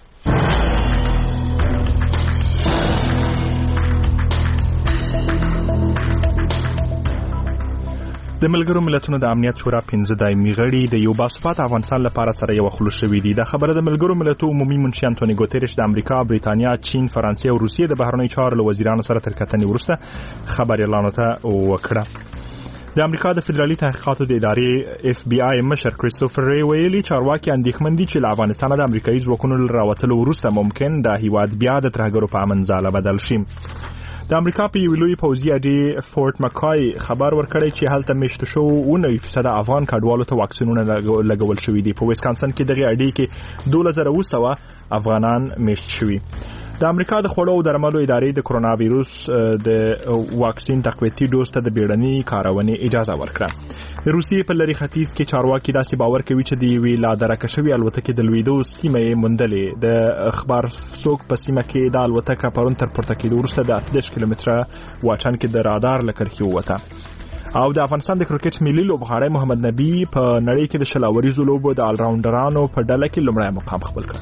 د ملګرو ملتونو د امنیت شورا 15 دایمي غړي د یو باثبات افغانستان لپاره سره یو خلوص شوي دي. د خبره د ملګرو ملتونو عمومي منشي انټونی ګوتریش د امریکا، بریتانیا، چین، فرانسې او روسیې د بهرنیو چارو وزیرانو سره تر کتنې وروسته خبر اعلان وکړه. د امریکا د فدرالي تحقیقاتو د ادارې FBI مشر کریستوفر ری ویلي چارواکي اندېښمن دي چې له افغانستان د امریکایي ځواکونو راوتلو وروسته ممکن د هیواد بیا د ترهګرو په امن ځاله بدل شي. د امریکا په یو لوی پوځي اډې فورټ مکای خبر ورکړی چې هلته میشت شو 90% افغان کډوالو ته واکسینونه لګول شوي دي. په ویسکانسن کې دغه اډې کې 2200 افغانان میشت شوي. د امریکا د خوړو او درملو ادارې د کرونا وایروس د واکسین تقویتي ډوز ته د بیړني کارونې اجازه ورکړه. د روسیې په لری ختیځ کې چارواکي داسې باور کوي چې د وی لا درکه شوی الوتکې د لویدو سیمه مندلې د اخبار څوک په سیمه کې د الوتکه پرون تر پورته کېدو وروسته د 18 کیلومتره واټن کې د رادار لکرخي وته. او د افغانستان د کرکټ ملي لوبغاړی محمد نبی په نړۍ کې د شلاوريزو لوبو د آل راونډرانو په ډله کې لومړی مقام خپل کړ.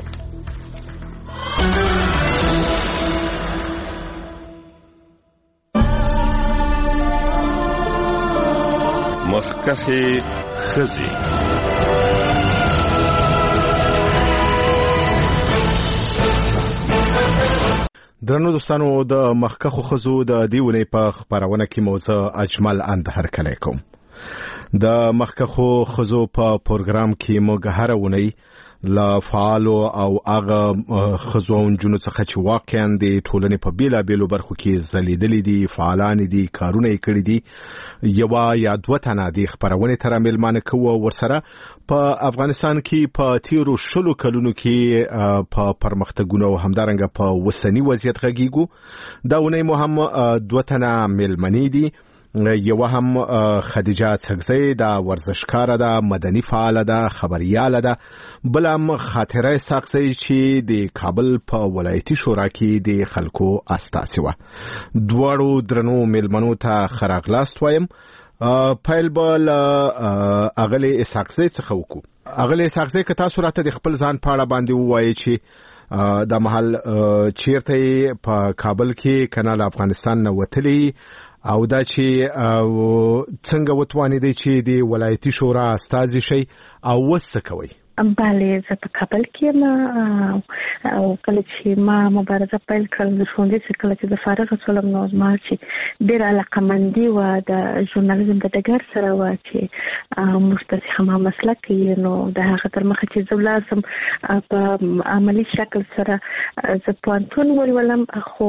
مخکښې ښځې درنو دوستانو د مخکښو ښځو د دیونې په خبرونه کې موضوع اجمل اندهر کلی کوم. د مخکښو ښځو په پروګرام کې موږ هر ونی لا فعالو او هغه ښځو او نجونو څخه چې واقعا د ټولنې په بیلابیلو برخو کې ځلیدلې دي، فعالان دي، کارونه یې کړي دي، یو یا دوه تنه د خبرونه تر ملمانه کوو ورسره په افغانستان کې په تیرو 20 کلونو کې په پرمختګونو او همدارنګه په وسنی وضعیت غږیږو. دا ونی مو هم دوه تنه ملمنې دي. یو هم خدیجه څګزی دا ورزشکار ده، مدني فعال ده، خبريال ده. بل هم خاطره څګزی چې د کابل په ولایتي شورا کې د خلکو استاسي و. دوړو درنو ملمنو ته خراغلاست وایم. پایل بل اغلی څګزی څخه وکړو. اغلی څګزی که تاسو راته د خپل ځان په اړه باندې وایي چې د محل چیرته په کابل کې کنال افغانستان نه وتلی او دا چې څنګه وتوانې دی چې د ولایتي شورا استازي شي او وسه کوي؟ بله زه په کابل کې ما او کله چې ما مبارزه پیل کړل د ښوونځي څخه کله چې د فارغ شولم نو ما چې ډېر علاقمندي و د ژورنالیزم د ډګر سره و چې موږ ته هم مسلک یې نو د هغه تر مخه چې زه لازم په عملی شکل سره زه پوهنتون ولولم خو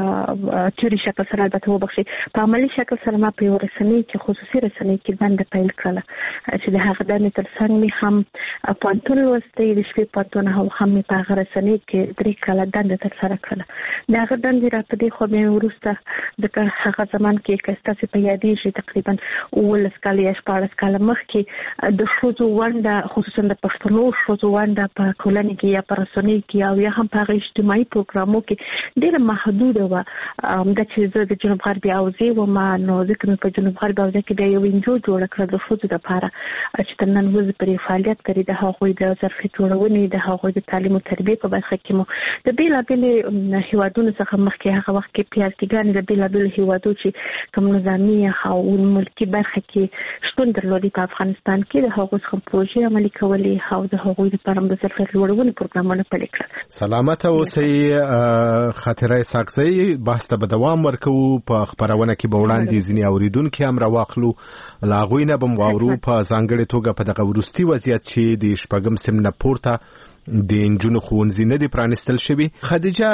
تیوري شکل سره البته وبخښئ په عملی شکل سره ما په یو رسنۍ کې خصوصي رسنۍ کې دنده پیل کړله چې د هغه دندې تر څنګ مې هم پوهنتون لوستی د شپې پوهنتون هم په هغه رسنۍ کې 3 کاله دنده ترسره کړله. د هغه دندې را په دې خو مې وروسته د هغه زمان کې که ستاسو په یادېږي تقریبا 19 کاله یا 14 کاله مخکې د ښځو ونډه خصوصا د پښتنو ښځو ونډه په ټولنه کې یا په رسنۍ کې او یا هم په اجتماعي پروګرامو کې ډېره محدوده وه. دا چې زه د جنوب غربي حوزې وم نو ځکه مې په جنوب غربي حوزه کې بیا یو انجو جوړه کړه د ښځو دپاره چې تر نن ورځې پرې فعالیت کوي. د هغوی د ظرفیت جوړونې، د هغوی د تعلیم او تربیې په برخه کې مو د بیلابیلو هیوادونو څخه مخکې هغه وخت کې پیاستګانې د بیلابیلو هیوادو چې کوم نظامي او ملکي برخه کې شتون درلودي په افغانستان کې د هغوی څخه پروژې عملي کولې او د هغوی لپاره د ظرفیت جوړونې پروګرامونه پلي کړل. سلامت اوسئ خاطره څګزی. بحث ته به دوام ورکوو. په خبرونه کې به وړاندې ځینې اوریدونکي هم راواخلو، له هغوی نه به مو واورو په ځانګړې توګه په دغه وروستي وضعیت چې د شپږم سیم نه پورته د انجونو ښوونځي نه دي پرانستل شوي. خدیجه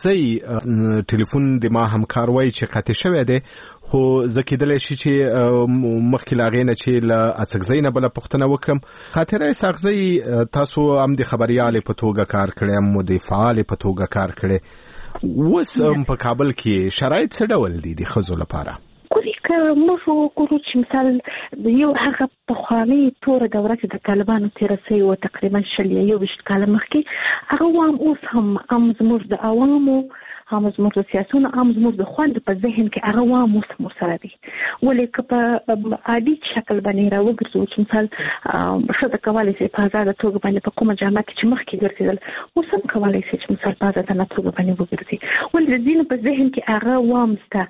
اڅکزۍ ټلیفون د ما همکار وایي چې قطع شوی دی، خو زه کېدلی شي چې مخکې له هغې نه چې له اڅکزۍ نه بله پوښتنه وکړم. خاطره اڅکزۍ، تاسو هم د خبریالې په توګه کار کړی، هم د فعالې په توګه کار کړی، اوس په کابل کې شرایط څه ډول دي د ښځو لپاره؟ که موږ وګورو چې مثال یو هغه پخوانۍ توره دوره چې د طالبانو تېره سوې وه تقریبا 20 کاله مخکې، هغه وام اوس هم زموږ د عوامو، هم زموږ د سیاسونو، هم زموږ د خوند په ذهن کې هغه وام اوس هم ورسره دی. ولې که په عادي شکل باندې راوګرځو چې مثال ښځه کولی شي په ازاده توګه باندې په کومه جامه کې چې مخکې ګرځېدل، اوس هم کولی شي چې مثال په ازاده توګه باندې وګرځي. ولې د ځینو په ذهن کې هغه وام شته.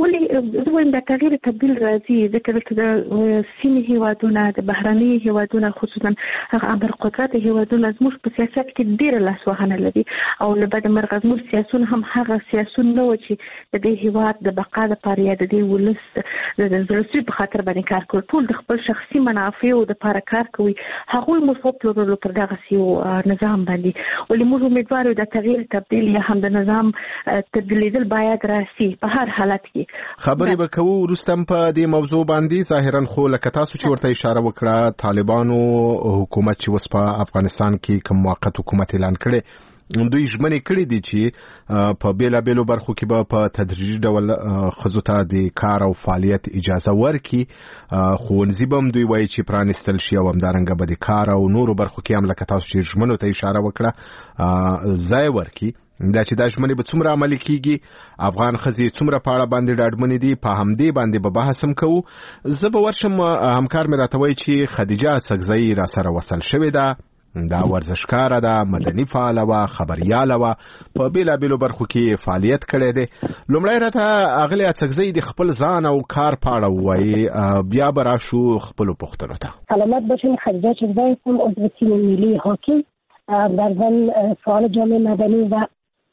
ولې زه وایم دا تغییر تبدیل راځي، ځکه دلته د سیمې هېوادونه، د بهرني هېوادونه، خصوصا هغه ابرقدرته هېوادونه زموږ په سیاست کې ډېره لاسوهنه لري، او له بده مرغه زموږ سیاسون هم هغه سیاسون نه و چې د دې هېواد د بقا لپاره یا د دې ولس د زړهسوي په خاطر باندې کار کوي. ټول د خپل شخصي منافعو دپاره کار کوي. هغوی موږ وپلورلو پر دغسې یو نظام باندې. ولې موږ امیدوار یو د تغییر تبدیل یا هم د نظام تبدیلیدل باید راسي په هر حالت کې. خبرې به کوو وروسته په دې موضوع باندې. ظاهرا خو لکه تاسو چې ورته اشاره وکړه، طالبانو حکومت چې اوس په افغانستان کې کوم موقت حکومت اعلان کړي، دوی ژمنې کړې دي چې په بیلابیلو برخو کې به په تدریجي ډول ښځو ته د کار او فعالیت اجازه ورکړي. ښوونځي به هم دوی وایي چې پرانستل شي، او همدارنګه به د کار او نورو برخو کې هم لکه تاسو چې ژمنو ته اشاره وکړه ځای ورکړي. دا چې دا ژمنې به څومره عملي کیږي، افغان ښځې څومره په اړه باندې ډاډمنې دي، په همدې باندې به بحث هم کوو. زه به ورشم، همکار مې راته وایي چې خدیجه اڅکزۍ را سره وصل شوې ده. دا ورزشکاره ده، مدني فعاله وه، خبریاله وه، په بیلابیلو برخو کې فعالیت کړی دی. لومړی راته اغلې اڅکزۍ د خپل ځان او کار په اړه ووایي، بیا به راشو خپلو پوښتنو ته. سلامت باشین. خدیجه اڅکزۍ هستم، عضو تیم ملی هاکی، در ضمن فعال جامعه مدنی و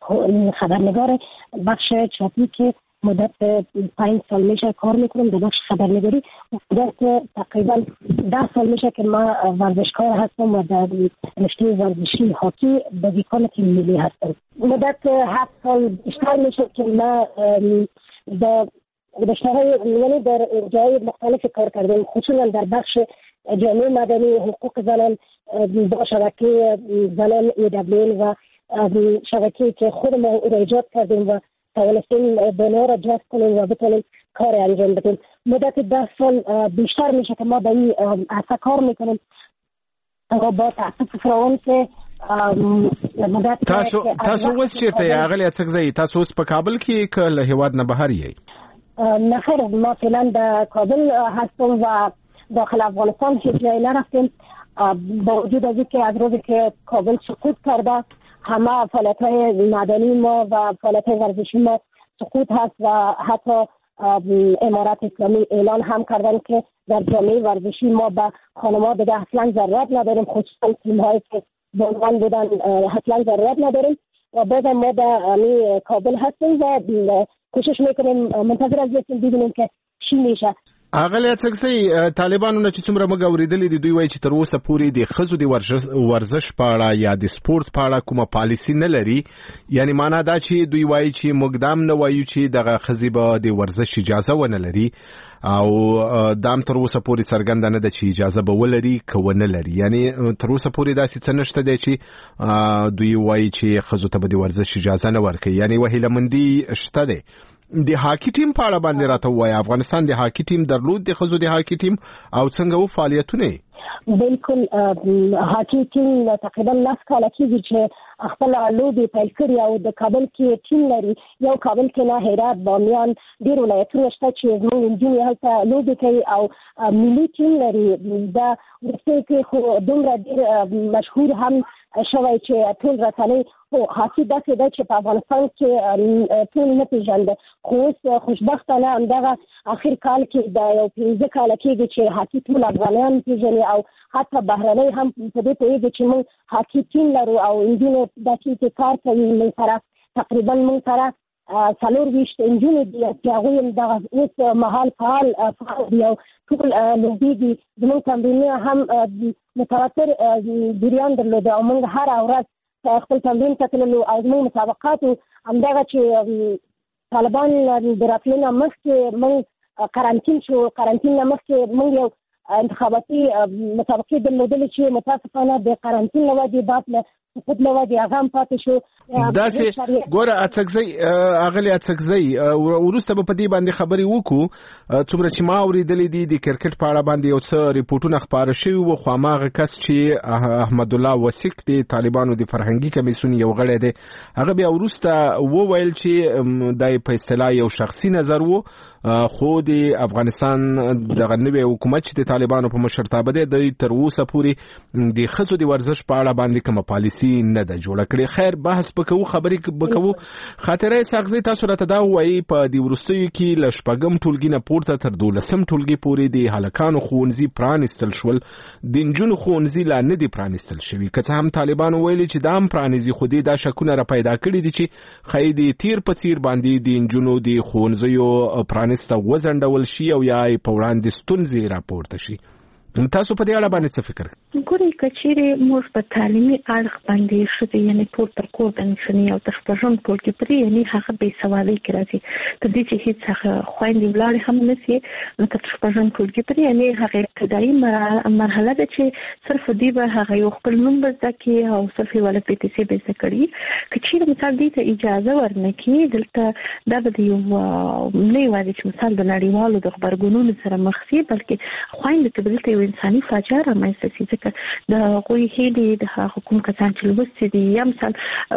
خبرنگار بخش چاپی که مدت 5 سال میشه کار میکنم در بخش خبرنگاری. مدت تقریبا 10 سال میشه که ما ورزشکار هستم و در رشته ورزشی هاکی بازیکن تیم ملی هستم. مدت 7 سال بیشتر میشه که ما در جای مختلف کار کردیم، خصوصا در بخش جامعه مدنی، حقوق زنان، با شبکه زنان EWN و شبکه‌ای که خودمون را ایجاد کردیم و توانستیم بنا را جذب کنیم و بتونیم کار انجام بدیم. مدت 10 سال بیشتر میشه که ما به این عرصه کار میکنیم و با تاسف فراوان که تاسو اوس چیرته یې اغلې اڅکزۍ؟ تاسو اوس په کابل کې که له هېواد نه بهر یې؟ نه خیر، ما فعلا در کابل هستم و داخل افغانستان هیچ جایی نرفتیم. با وجود از اینکه از روزی که کابل سقوط کرده همه فعالیت‌های مدنی ما و فعالیت‌های ورزشی ما سقوط هست و حتی امارات اسلامی اعلان هم کردن که در جامعه ورزشی ما به خانم‌ها دیگه اصلا ضرورت نداریم، خصوصا تیم‌هایی که به عنوان بودن اصلا ضرورت نداریم. و بعد ما در کابل هستیم و کوشش میکنیم، منتظر هستیم ببینیم که چی میشه. اغلې اڅکزۍ، طالبانو نه چې څومره موږ اورېدلې دي، دوی وایي چې تر اوسه پورې د ښځو د ورزش په اړه یا د سپورت په اړه کومه پالیسي نه لري. یعنی معنا دا چې دوی وایي چې موږ دام نه وایو چې دغه ښځې به د ورزش اجازه ونه لري، او دام تر اوسه پورې څرګنده نه ده چې اجازه به ولري که ونه لري. یعنی تر اوسه پورې داسې څه نشته دی چې دوی وایي چې ښځو ته به د ورزش اجازه نه ورکوي. یعنی وهیله‌مندي شته دی. د هاکی ټیم په اړه باندې راته ووایي، افغانستان د هاکی ټیم درلود، د ښځو د هاکی ټیم، او څنګه و فعالیتونه؟ بالکل، هاکی ټیم تقریبا 10 کاله کېږي چې خپل لوبې پیل کړي او د کابل کې ټیم لري. یو کابل کې نه، هرات، بامیان، ډېر ولایتونه شته چې زموږ نجونې هلته لوبې کوي او ملي ټیم لري. دا وروستیو کې خو دومره ډېر مشهور هم شوی چې ټول رسنۍ هاکی داسې ده چې په افغانستان کې ټول نه پېژنده. خو اوس خوشبختانه همدغه اخر کال کې د یو 15 کاله کېږي چې هاکی ټول افغانان پېژني او حتی بهرنۍ هم په دې پوهېږي چې موږ هاکی ټیم لرو او نجونې دا ټیم کې کار کوي. موږ سره تقریبا موږ سره 24 انجونې دي چې هغوی دغه اوس مهال فعال دي او ټول لوبېږي. زموږ تمرینونه هم متواتر جریان درلوده او موږ هره ورځ خپل تمرین ته تللو او زموږ مسابقاتو همدغه چې طالبان د راتلو نه مخکې موږ قرنطین شو. قرنطین نه مخکې موږ یو انتخاباتي مسابقې درلودلې چې متاسفانه د قرنطین له وجې بعد له خود له وجې هغه هم پاتې شو. داسې ګوره اغلې اڅکزۍ وروسته به په دې باندې خبرې وکړو. څومره چې ما اورېدلې دي د کرکټ په اړه باندې یو څه ریپورټونه خپاره شوي وو، خو هماغه کس چې احمد الله وثیق د طالبانو د فرهنګي کمیسیون یو غړی دی، هغه بیا وروسته وویل چې دا په اصطلاح یو شخصي نظر وو، خو د افغانستان دغه نوی حکومت چې د طالبانو په مشرتابه دی د تر اوسه پورې د ښځو د ورزش په اړه باندې کومه پالیسي نه ده جوړه کړې. خیر بحث وکړو، خبرې وکړو. خاطره ساغزي تاسو راته دا وایي په دې وروستیو کې له شپږم ټولګي نه پورته تر 12م ټولګي پورې د هلکانو ښوونځي پرانیستل شول، د نجونو ښوونځي لا نه دي پرانیستل شوي. که څه هم طالبانو ویلي چې دا هم پرانیزي، خو دا شکونه را پیدا کړي دي چې ښایي د تیر په څیر باندې د نجونو د ښوونځیو پرانیسته وځنډول شي او یا په وړاندې ستونزې راپورته شي. تاسو په دې اړه باندې څه فکر کوئ؟ ګورئ که چیرې موږ په تعلیمي اړخ باندې ښځې یعنې ټول پر کور د نشنې او تر شپږم ټولګي پورې یعنې هغه بېسوادۍ کې راځي تر دې چې هېڅ هغه خویندې ولاړې هم نه سي نو تر شپږم ټولګي پورې یعنې هغه ابتدایي مرحله ده چې صرف دوی به هغه یو خپل نوم به زده کړي او صرف یې ولې PTC به زده کړي. که چیرې مثال دې ته اجازه ورنه کړي دلته دا به د یو نه یوازې چې مثال د نړیوالو د غبرګونونو سره مخ سي بلکې خویندې ته به دلته یو انساني فاجعه رامنځته شي ځکه د هغوی هیلې د هغه کوم کسان چې لوستي دي یا مثال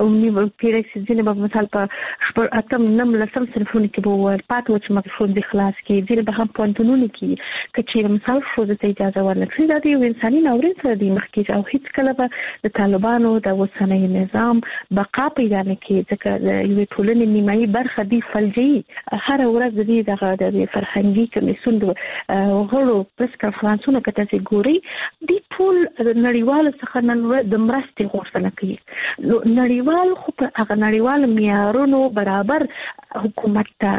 پیړۍ چې ځینې به مثال په اتم نم لسم صنفونو کې به وویل پاتې وو چې موږ ښوونځي خلاص کړي، ځینې به هم پوهنتونونو کې که چېرې مثال ښځو ته اجازه ورنه کړي دا د یو انساني ناورین سره دی مخ کېږي او هېڅکله به د طالبانو د اوسنی نظام بقا پیدا نه کړي ځکه د یوې ټولنې نیمایي برخه دی فلجي هره ورځ د دې دغه د فرهنګي کمیسیون د غړو پرس کنفرانسونه که تاسې ګورئ دوی ټول نړیوالو څخه نن د مرستې غوښتنه کوي. نو نړیوال خو په هغه نړیوالو معیارونو برابر حکومت ته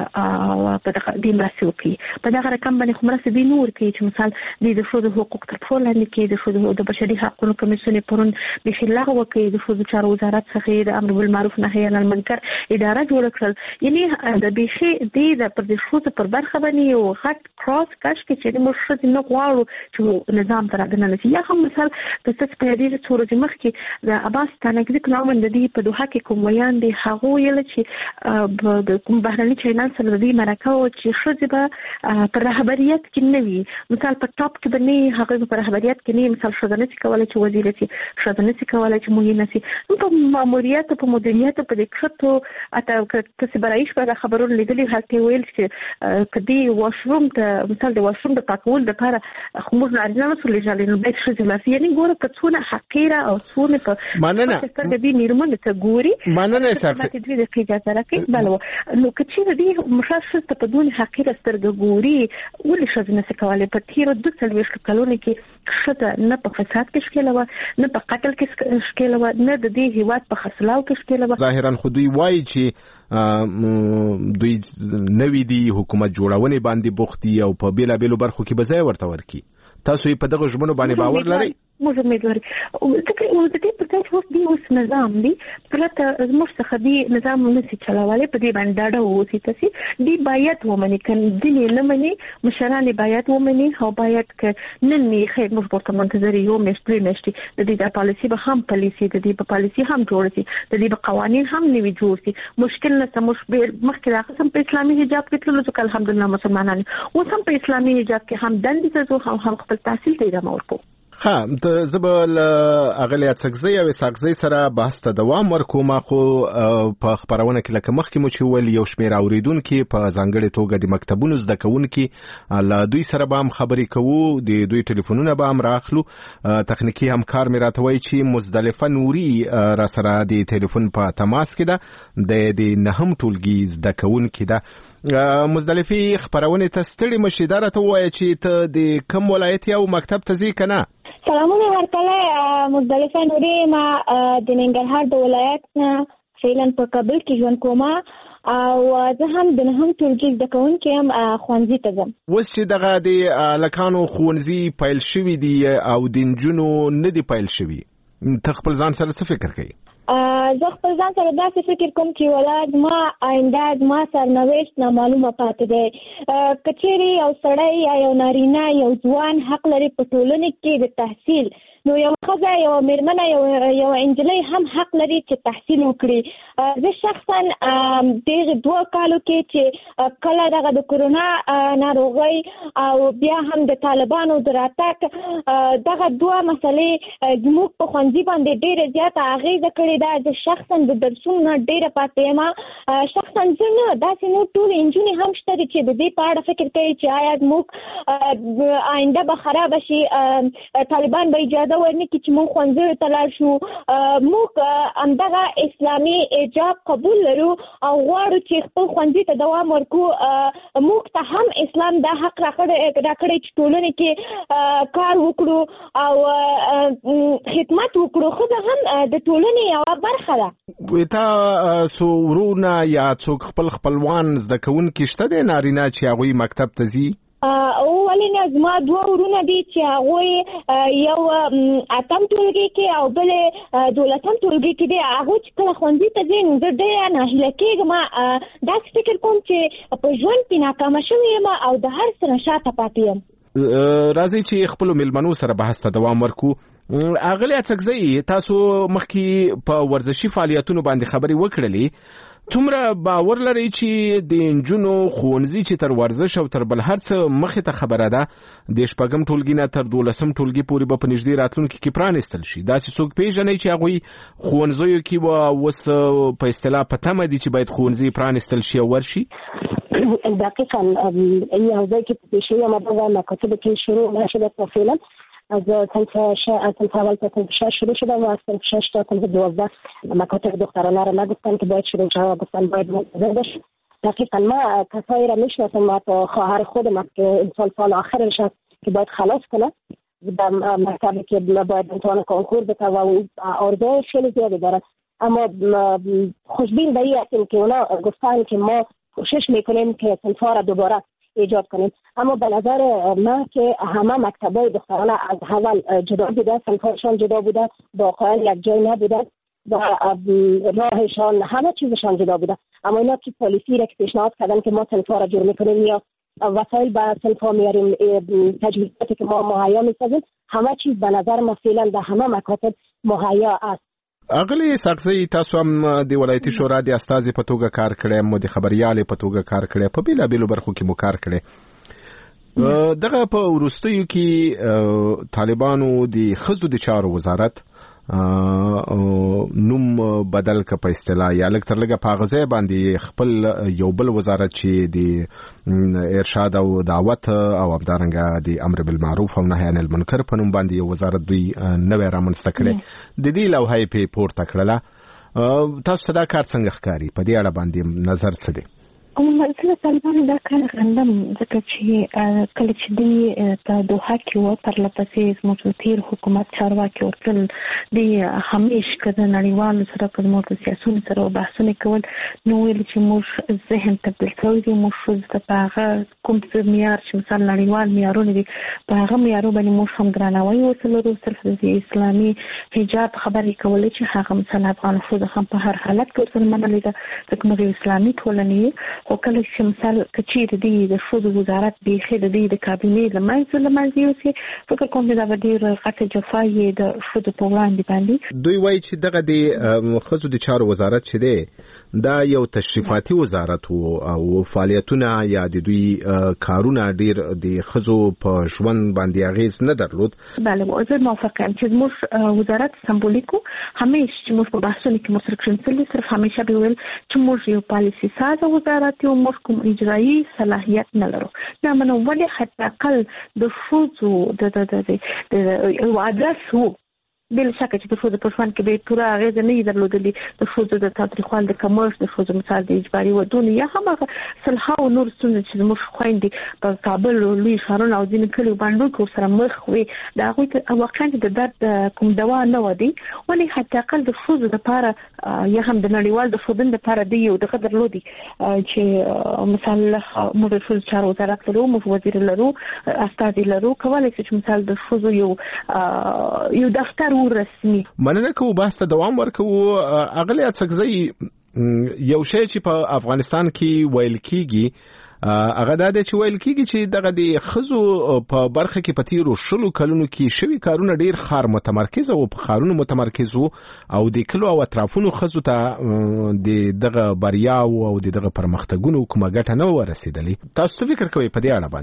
په دغه دې مرستې وکړي. په دغه رقم باندې خو مرستې دوی نه ورکوي چې مثال دوی د ښځو حقوق تر پښو لاندې کړي، د ښځو د بشري حقونو کمیسیون یې پرون بیخي لغوه کړي، د ښځو چارو وزارت څخه یې د امر بالمعروف نهي عن المنکر اداره جوړه کړل. یعنې د بیخي دې پر د ښځو پر برخه باندې یو غټ کراس کش کې چې موږ ښځې نه غواړو چې نظام ته رادننه شي. یا هم مثال د څه په دې څو ورځې مخکې د عباس تانکزي نومن د دې په دوحه کې کوم ویان دی هغه ویل چې د کوم بهرني چینل سره د دې مرکه او چې ښځې به په رهبریت کې نه وي، مثال په ټاپ کې به نه هغه په رهبریت کې نه، مثال ښځه نشي کولی چې وزیر شي، ښځه نشي کولی چې معین شي. په ماموریت په مدیریت په دې کښتو اته تاسو برایش په خبرونو لیدلې هلته ویل چې کدي واشروم ته مثال د واشروم د پاکول لپاره خو موږ نه رسول جالي نو بیت شي لاسي یعنی ګوره کڅونه حقیره او څونه په مننه څنګه دې میرمن ته ګوري مننه ساکسي چې دې د اجازه راکې بلو نو کچې دې مشخص ته په دون حقیره سترګ ګوري ولې شذ نه سکواله په تیر د څلويش کلونه کې شته نه په فساد کې شکل و نه په قتل کې شکل و نه د دې هیواد په خسلاو کې شکل و. ظاهرا خو دوی وایي چې دوی نوې دي حکومت جوړونه باندې بوختي او په بیلا بیلو برخو کې بځای ورته ورکی. تاسو په دغه ژمنو باندې باور لرئ؟ موږ امیدوار او د دې په تاسو د اوس نظام دی پرته زموږ څخه دی نظام نشي چلواله په دې باندې ډاډه اوسئ تاسو دی باید ومني کنه دې نه مني مشران باید ومني او باید ک نن نه خیر موږ ورته منتظر یو مشتري نشي د دې د پالیسي به هم پالیسي د دې په پالیسي هم جوړ شي د دې په قوانين هم نوي جوړ شي. مشکل نه سموش مخکې راځم په اسلامي حجاب کې تللو ځکه الحمدلله مسلمانان او هم په اسلامي حجاب کې هم دندې ته زو هم خپل تحصیل ته ادامه ورکو. ها ته زبل اغلیات سګزي او سګزي سره بحث ته دوام ورکوم. خو په خبرونه کې لکه مخکې مو چې ویل یو شمېر اوریدونکو په ځانګړي توګه د مکتبونو زده کوونکو له دوی سره به هم خبرې کوو، د دوی ټلیفونونه به هم راخلو. تخنیکی همکار مې راته وایي چې مزدلفه نوري را سره د ټلیفون په تماس کې ده، د نهم ټولګي زده کوونکو ده. مزدلفي خبرونه ته ستړي مشیدار ته وایي چې ته د کوم ولایت یو مکتب ته ځې کنه؟ سلامونه ورکړه مزدلفه نوري ما د ننګرهار د ولایت نه فعلا په کابل کې ژوند کوم او زه هم د نهم ټولګي زده کوونکې یم ښوونځي ته ځم. اوس چې دغه د هلکانو ښوونځي پیل شوي دي او د نجونو نه دي پیل شوي، ته خپل ځان سره څه فکر کوي؟ زه خپل ځان سره داسې فکر کوم چې ولا زما آینده زما سرنوشت نامعلومه پاتې دی. که چیرې یو سړی یا یو نارینه یو ځوان حق لري په ټولنه کې د تحصیل، نو یو ښځه یو میرمنه یو انجلۍ هم حق لري چې تحصیل وکړي. زه شخصا دغه 2 کالو کې چې کله دغه د کرونا ناروغۍ او بیا هم د طالبانو د راتګ دغه 2 مسلې زموږ په ښوونځي باندې ډېره زیاته اغېزه کړې ده. زه شخصا د درسونو نه ډېره پاتې یم. شخصا زه نه داسې نور ټولې نجونې هم شته چې د دې په اړه فکر کوي چې آیا زموږ آینده به خرابه شي، طالبان به اجازه ورنکړي چې موږ ښوونځیو ته لاړ شو. موږ همدغه اسلامي حجاب قبول لرو او غواړو چې خپل ښوونځي ته دوام ورکړو. موږ ته هم اسلام دا حق راکړی چې ټولنې کې کار وکړو او خدمت وکړو. ښځه هم د ټولنې یوه برخه ده. تا څو ورونه یا څوک خپلوان زده کوونکي شته دی نارینه چې هغوی مکتب ته ځي؟ ولې نه، زما 2 ورونه دي چې هغوی یو 8م ټولګي کې او بل 12م ټولګي کې دي. هغوی چې کله ښوونځي ته ځي نو زه ډېره ناهیله کېږم. داسې فکر کوم چې په ژوند کې ناکامه شوې یم او د هر څه نه شاته پاتې یم. راځئ چې خپلو میلمنو سره بحث ته دوام ورکړو. اغلی اڅکزی، تاسو مخکې په ورزشي فعالیتونو باندې خبرې وکړلې. څومره باور لري چې د نجونو ښوونځي چې تر ورزش او تر بل هر څه مخې ته خبره ده د 6م ټولګي نه تر 12م ټولګي پورې به په نږدې راتلونکي کې پرانیستل شي؟ داسې څوک پیژنئ چې هغوی ښوونځیو کې به اوس په اصطلاح په تمه دي چې باید ښوونځي پرانیستل شي او ورشي؟ دقیقا یو ځای کې پیش شوی مدغه مکاتب کې شروع نشده تفصیلا از صنف اول تا صنف 6 شروع شده و از صنف 6 تا صنف 12 مکاتب دخترانه را نگفتن که باید شروع شد، گفتن باید منتظر بشید. دقیقا ما کسایی را میشناسم، ما تا خواهر خودم که این سال آخرش است که باید خلاص کنه در مکتبی که باید امتحان کنکور بده و آرزوی خیلی زیادی دارد. اما خوشبین به این هستیم که اونا گفتن که ما کوشش میکنیم که صنف‌ها را دوباره ایجاد کنیم. اما به نظر من که همه مکتبای دخترانه از اول جدا بوده، صنف‌هاشان جدا بوده، واقعا یک جای نبوده و راهشان همه چیزشان جدا بوده. اما اینا که پالیسی را که پیشنهاد کردن که ما صنف‌ها را جور میکنیم یا وسایل به صنف‌ها میاریم، تجهیزاتی که ما مهیا میسازیم، همه چیز به نظر ما فعلا در همه مکاتب مهیا است. اغلی ساقزی، تاسو هم د ولایتي شورا د استازي په توګه کار کړی، مو د خبريالې په توګه کار کړی، په بیلابیلو برخو کې مو کار کړی. دغه په وروستیو کې طالبانو د ښځو د چارو وزارت نوم بدل ک په اصطلاح یا لږ تر لږه په غځای باندې خپل یو بل وزارت چې د ارشاد او دعوت او همدارنګه د امر بالمعروف او نهی عن المنکر په نوم باندې یو وزارت دوی نوې رامنځته کړي. د دې لوحې په پورته کړله. تاسو دا کار څنګه ښکاري؟ په دې اړه باندې نظر څه دی؟ مثلا طالبان دا کار غندم ځکه چې کله چې دی په دوحه کې و پرلپسې زموږ تیر حکومت چارواکي ورتل دی همیش کده نړیوالو سره په موږ سیاسي سره بحثونه کول، نو ویل چې موږ ذهن تبدیل کوي، موږ د هغه کوم څه معیار چې مثلا نړیوال معیارونه دي په هغه معیارو باندې موږ هم درناوی وکړو. صرف د اسلامي حجاب خبرې کولې چې هغه مثلا افغان ښځه هم په هر حالت کې ورسره منلې ده ځکه موږ اسلامي ټولنې. خو کله چې مثال کچیر دی د ښځو وزارت بیخي د دې د کابینې لمنځه یوسي، فکر کوم دا به ډېر غټه جفایي د ښځو په وړاندې باندې. دوی وایي چې دغه د ښځو د چارو وزارت چې دی دا یو تشریفاتي وزارت او فعالیتونه یا د دوی کارونه ډېر د ښځو په ژوند باندې اغېز نه درلود. بله، زه موافق یم چې زموږ وزارت سمبولیکو همیشه چې موږ په بحثونو کې مو سره کړنسلي صرف همیشه به ویل چې موږ یو پالیسي ساز وزارت یو، موږ کوم اجرایي صلاحیت نه لرو. نه منو ولې حتی اقل د ښځو د یو ادرس وو بل شک چې د ښځو په ژوند کې به پوره اغیز نه درلودلی د ښځو د تاوتریخوالي د کمښت د ښځو مثال د اجباري ودونو یا هم هغه سلهاو نور ستونزې چې زموږ خویندې په کابل لوی ښارونه او ځینې کلیو باندې کې سره مخ وي د هغوی واقعا د درد کوم دوا نه ودی ولې حتی اقل د ښځو لپاره یا هم د نړیوال د ښځو لپاره دی یو دغه درلودي چې مثال موږ د ښځو چارو وزارت لرو موږ وزیر لرو استازي لرو کولای شي چې مثال د ښځو یو دفتر ورسمي مننه کوم بحث دوام ورکوو اغلی اڅکزی یو شی چې په افغانستان کې ویل کیږي هغه دا چې ویل کیږي چې دغه د خزو په برخه کې په تیرو شلو کلونو کې شوی کارونه ډیر خار متمرکز او په خارونو متمرکز او د کلو او اطرافونو خزو ته دغه بریا او دغه پرمختګونو کومه ګټه نه ورسېدلې. تاسو فکر کوئ په دې اړه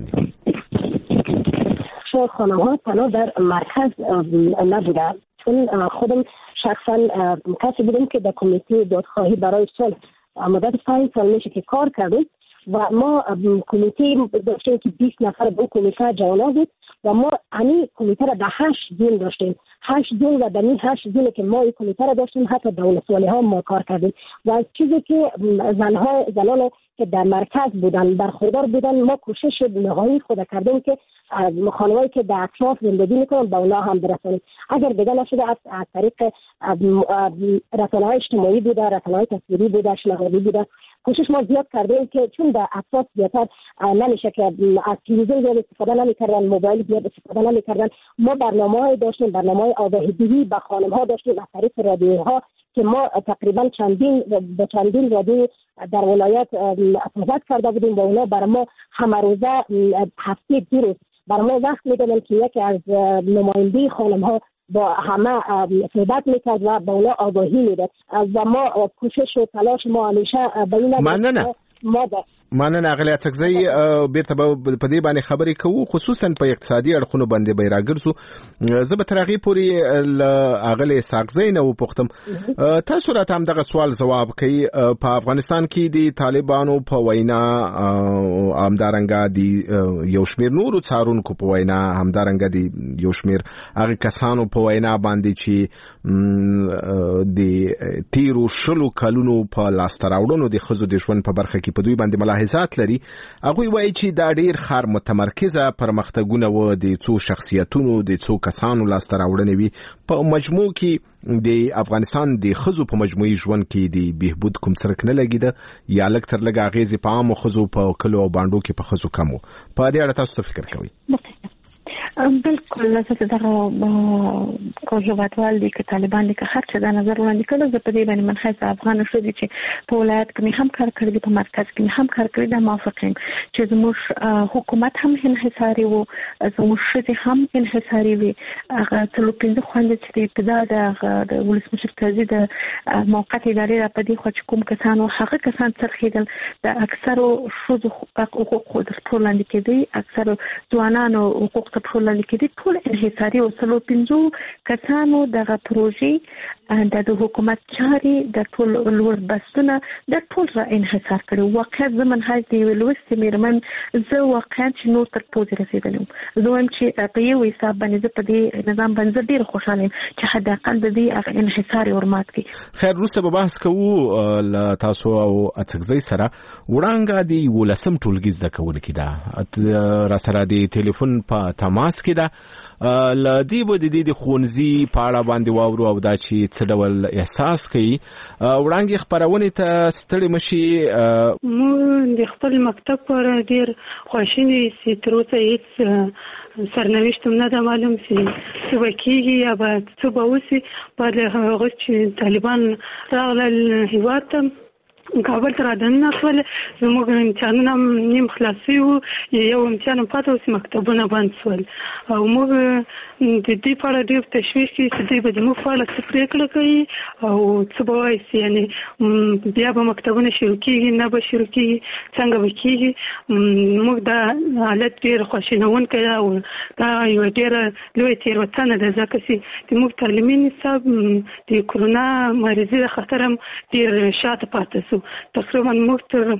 باندې؟ شاید خانم‌ها تنها در مرکز نبودن، چون خودم شخصا کسی بودم که در کمیته دادخواهی برای صلح مدت 5 سال میشه که کار کردیم و ما کمیته داشتیم که 20 نفر به کمیته جوانه بود و ما همین کمیته را در 8 زون داشتیم 8 زون و در این 8 زونی که ما این کمیته را داشتیم حتی دولت‌والی ها ما کار کردیم و از چیزی که زنان که در مرکز بودن برخوردار بودن ما کوشش نهایی خود کردیم که خانمایی که در اطراف زندگی میکنن به اونا هم برسونیم. اگر دیگه نشده از طریق رسانه‌های اجتماعی بوده، رسانه‌های تصویری بوده، شنوایی بوده، کوشش ما زیاد کردیم که چون در اطراف زیادتر نمیشه که از تلویزیون زیاد استفاده نمیکردن، موبایل زیاد استفاده نمیکردن، ما برنامه‌های داشتیم، برنامه‌های آگاهی‌دهی به خانم‌ها داشتیم از طریق رادیوها که ما تقریبا چندین رادیو در ولایت صحبت کرده بودیم و اونا برای ما همه روزه هفته 2 روز برای ما وقت میدادن که یکی از نماینده خانم‌ها با همه صحبت میکرد و به اونا آگاهی میداد و ما کوشش و تلاش ما همیشه به این مننه اغلی اڅکزی بیرته په دې باندې خبرې کوو خصوصا په اقتصادي اړخونو باندې به راګرځو. زه به تر هغې پورې اغلی اڅکزی نه وپوښتم تاسو راته همدغه سوال ځواب کوي په افغانستان کې د طالبانو په وینا همدارنګه د یو شمېر نورو څارونکو په وینا همدارنګه د یو شمېر هغه کسانو په وینا باندې چې د تیرو شلو کلونو په لاسته راوړنو د ښځو د ژوند په برخه کې په دوی باندې ملاحظات لري. هغوی وایي چې دا ډیر خار متمرکزه پرمختګونه و د څو شخصیتونو د څو کسانو لاسته راوړنې وي په مجموع کې د افغانستان د ښځو په مجموعي ژوند کې د بهبود کوم څرک نه لګیده یا لږ تر لږه اغیزې په عامو ښځو په کلو او بانډو کې په ښځو کم و. په دې اړه تاسو څه فکر کوئ؟ بالکل لکه دغه هیوادوال دي که طالبان دي که هر څه د نظر وړاندې کړل زه په دې باندې منحیث افغان ښځې چې په ولایت کې هم کار کړی دي په مرکز کې هم کار کړی دا موافق یم چې زموږ حکومت هم انحصاري و زموږ ښځې هم انحصاري وي. هغه 3-5 خویندې چې د ابتدا د ولسمشر قاضي د موقت ادارې را په دې خوا چې کوم کسان و هغه کسان څرخېدل د اکثرو ښځو حقوق د ټول لاندې کېدی اکثرو ځوانانو حقوق ته لیکلي ټول انحصاري او 3-5 کسانو دغه پروژې د حکومت چاري د ټول لوړ بستونه د ټول را انحصار کړي. واقعا زمون هاي دی ولوستي میرمن زه واقعا چې نور تر پوزې رسیدلم زه هم چې په یو حساب باندې په دې نظام باندې ډیر خوشاله یم چې حد اقل د دې انحصار ورمات کی. خیر روسه به بحث کوو تاسو او اڅکزی سره وړاندې دی ولسم ټولګیز د کول کیدا را سره دی ټلیفون په تماس کې دا لدی بو د دې خونځي پاړه باندې واورو او دا چې څه ډول احساس کوي وړاندې خبرونه ته ستړي مشي مو د خپل مکتب پر ډیر خوشینې سي تر اوسه هیڅ سرنوشتم نه ده معلوم چې وکیږي یا به څه به وسي په هغه چې طالبان راغلل هیواد ته کابل ته رادننه کول زموږ امتحانونه نیم خلاصي وو یو امتحان پاتې اوس مکتبونه بند شول او موږ د دې په اړه ډېر تشویش کې چې دوی به زموږ په اړه څه پرېکړه کوي او څه به وایي یعنې بیا به مکتبونه شروع کېږي نه به شروع کېږي څنګه به کېږي موږ دا حالت ډېر خواشینونکی ده او دا یوه ډېره لویه تېروتنه ده ځکه چې د موږ تعلیمي نصاب د کرونا مریضي د خطر هم ډېر شاته پاتې شو تقریبا موږ تر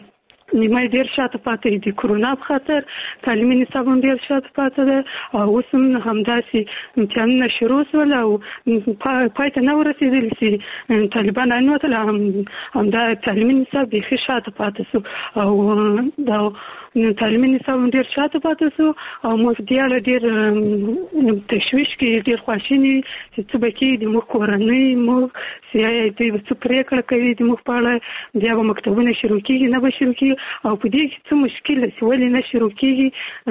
نیمه ډیر شاته پاتې دي. کرونا په خاطر تعلیمي نصاب هم ډیر شاته پاتې ده او اوس هم همداسې امتحانونه شروع شول او پای ته نه ورسېدلي چې طالبان رانوتل، همدا تعلیمي نصاب بیخي شاته پاتې شو او دا تعلیمي نصاب هم ډیر شاته پاتې شو او موږ دیاله ډیر تشویش کې ډیر خواشیني چې څه به کېږي. موږ کورنۍ موږ دوی به څه پرېکړه کوي د موږ په اړه، بیا به مکتبونه شروع کېږي نه به شروع کېږي او په دې کې څه مشکل ده چې ولې نه شروع کېږي.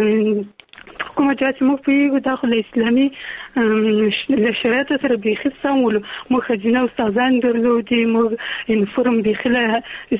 کومه جهه چې موږ پوهېږو دا خو له اسلامي له شریعت سره بیخي سم ولو. موږ ښځینه استادان درلودې، موږ یونیفورم بیخي له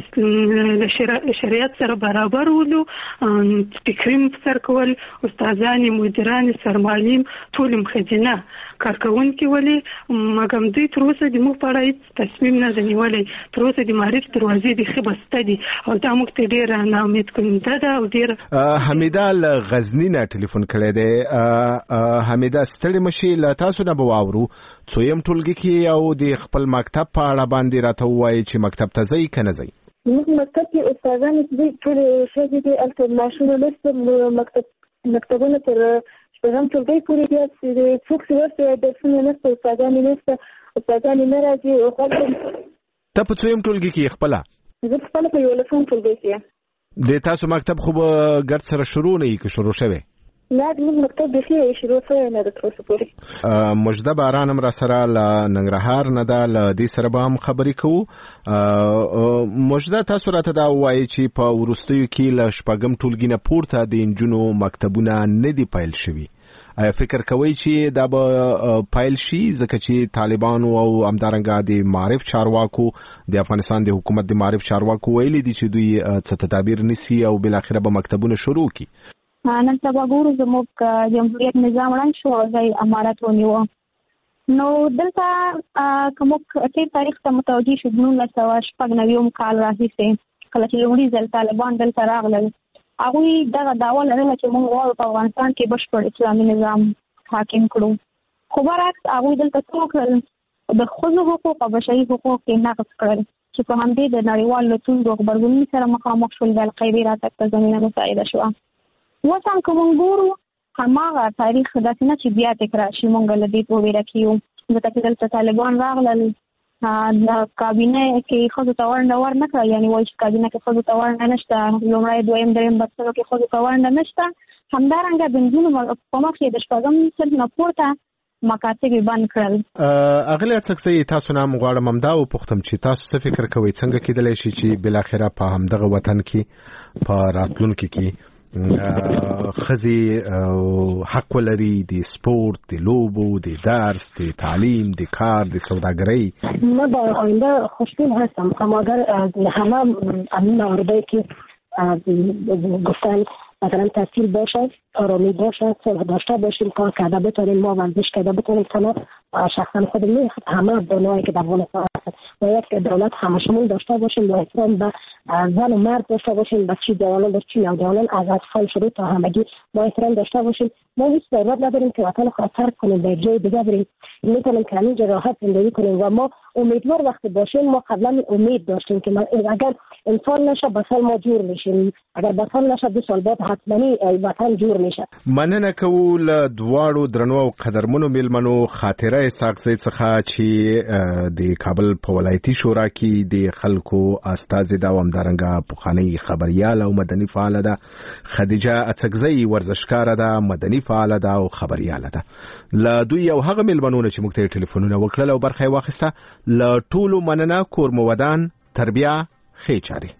شریعت سره برابر ولو، فکري سر کول استادانې مدیرانې سرمعلم ټول هم ښځینه کارکوونکي ولې، مګر دوی تر اوسه د موږ په اړه هېڅ تصمیم نه ده نیولی. تر اوسه د معرف دروازې بیخي بسته دي او دا موږ ته ډېره ناامید کننده ده او ډېره. حمیده له غزني نه ټلیفون کړی دی. حمیده ستړې مشي، له تاسو نه به واورو څویم ټولګي کې او د خپل مکتب په اړه باندې راته ووایي چې مکتب ته ځئ که نه ځئ؟ موږ مکتب کې استادانې چې دي ټولې ښځې دي، هلته ماشومه نشته، مکتبونه تر شپږم ټولګي پورې دي، څوک چې ورته درسونه نشته، استادانې نشته، استادانې نه راځي. ته په څویم ټولګي کې خپله؟ زه خپله په 11 ټولګي کې یم. د تاسو مکتب خو به ګرد سره شروع نه وي که شروع شوی؟ نه زموږ مکتب بیخي شروع شوی نه ده تر اوسه پورې. مجده باران هم را سره له ننګرهار نه ده، له دې سره به هم خبرې کوو. مجده تاسو راته دا ووایي چې په وروستیو کې له شپږم ټولګي نه پورته د نجونو مکتبونه نه دي پیل شوي. آیا فکر کوئ چې دا به پیل شي؟ ځکه چې طالبانو او همدارنګه د معارف چارواکو د افغانستان د حکومت د معارف چارواکو ویلي دي چې دوی څه تدابیر نیسي او بالاخره به مکتبونه شروع کړي. نن سبا ګورو زموږ جمهوریت نظام ړنګ شو او ځای امارت ونیوه. نو دلته که موږ تېر تاریخ ته متوجه شو، 1996 کال راهیسې کله چې لومړي ځل طالبان دلته راغلل، هغوی دغه دعوه لرله چې موږ غواړو په افغانستان کې بشپړ اسلامي نظام حاکم کړو. خو برعکس هغوی دلته څه وکړل؟ د ښځو حقوق او بشري حقوق یې نقض کړل چې په همدې د نړیوالو له ستونزو او غبرګونونو سره مخامخ شول. د القاعدې راتګ ته زمینه مساعده شوه. اوس هم که موږ ګورو هماغه تاریخ داسې نه چې بیا تکرار شي، موږ له دې په ویره کې یو. ځکه چې دلته طالبان راغلل، کابینه کې ښځو ته ونډه ورنه کړه، یعنې وایي چې کابینه کې ښځو ته ونډه نشته، لومړی دویم دریم بسترو کې ښځو ته ونډه نشته. همدارنګه د نجونو په مخ کې د شپږم صنف نه پورته مکاتب بند کړل. اغلی اڅکزۍ، تاسو نه غواړم همدا وپوښتم چې تاسو څه فکر کوئ څنګه کېدلی شي چې بالاخره په همدغه وطن کې په راتلونکي کې ښځې حق ولري د سپورت، د لوبو، د درس، د تعلیم، د کار، د سوداگری؟ من در آینده خوشبین هستم، اما اگر همه امین موارده که گفتن مثلا تحصیل باشد، آرامی باشد، صلح داشته باشیم، کار کرده بتونیم، ما ورزش کرده بتونیم، تنها شخصا خودمون همه بنایی که در افغانستان هست باید که دولت همشمول داشته باشیم، با احترام به زن و مرد داشته باشیم، بچه جوانان بچه نوجوانان از اطفال شروع تا همگی با احترام داشته باشیم. ما هیچ ضرورت نداریم که وطن خود ترک کنیم به جای دیگه بریم، میتونیم که همینجا راحت زندگی کنیم و ما امیدوار وقتی باشیم. ما قبلا امید داشتیم که اگر انسان نشه بسال ما جور میشیم، اگر بسال نشه 2 سال بعد حتماً وطن جور میشه. مننه کوو له دواړو درنو او قدرمنو میلمنو خاطره اسحاقزۍ څخه چې د کابل په ولایتي شورا کې د خلکو استازي دا همدارنګه پخوانۍ خبریال او مدني فعاله ده. خدیجه اڅکزۍ ورزشکاره ده، مدني فعاله ده او خبریاله ده. له دوی یو هغه میلمنو چې موږ ته ټلیفونونه وکړل او برخه یې واخیسته. له ټولو مننه. کور مو ودان، تربیه، ښې چارې.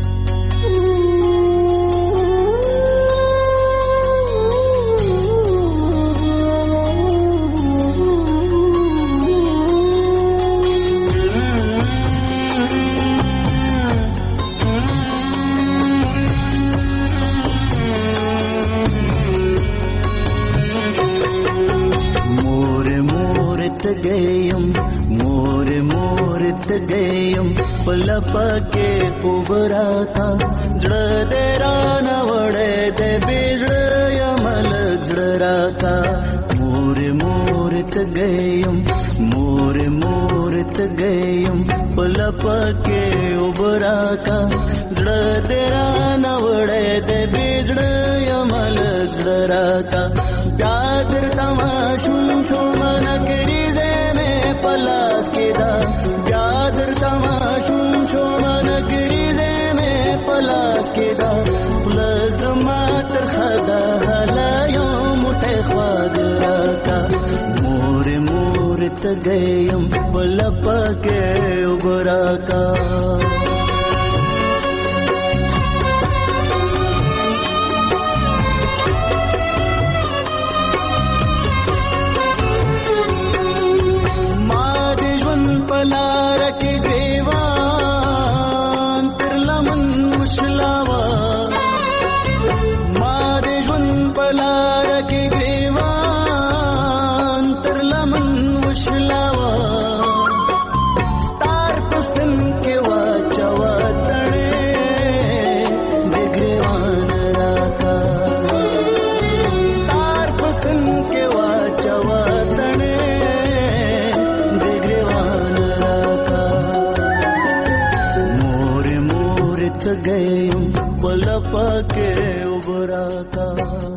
गयम पलपके उबराता जड़ देराना वड़े दे बिजड़ यमल जड़राता मोर मोर गयम मोर मोर تګیم پلپکه وبراکا زړه درا نوړې دې بيزړ یمل زړراکا پیادر تماشوم شو من کری دې مې پلاس کېدا پیادر تماشوم شو من کری دې مې پلاس کېدا فلز ما تر خدا هلا یوم ته خواګراکا مور مور تګیم پلپکه وبراکا پلار کې ګریوان تر لمن مشلاوا ما دې ګن پلار کې ګریوان تر لمن مشلاوا تار پستن کې واچوا تړې دې ګریوان راکا تار پستن کې واچوا تړې گئیم پلپکه وبراکا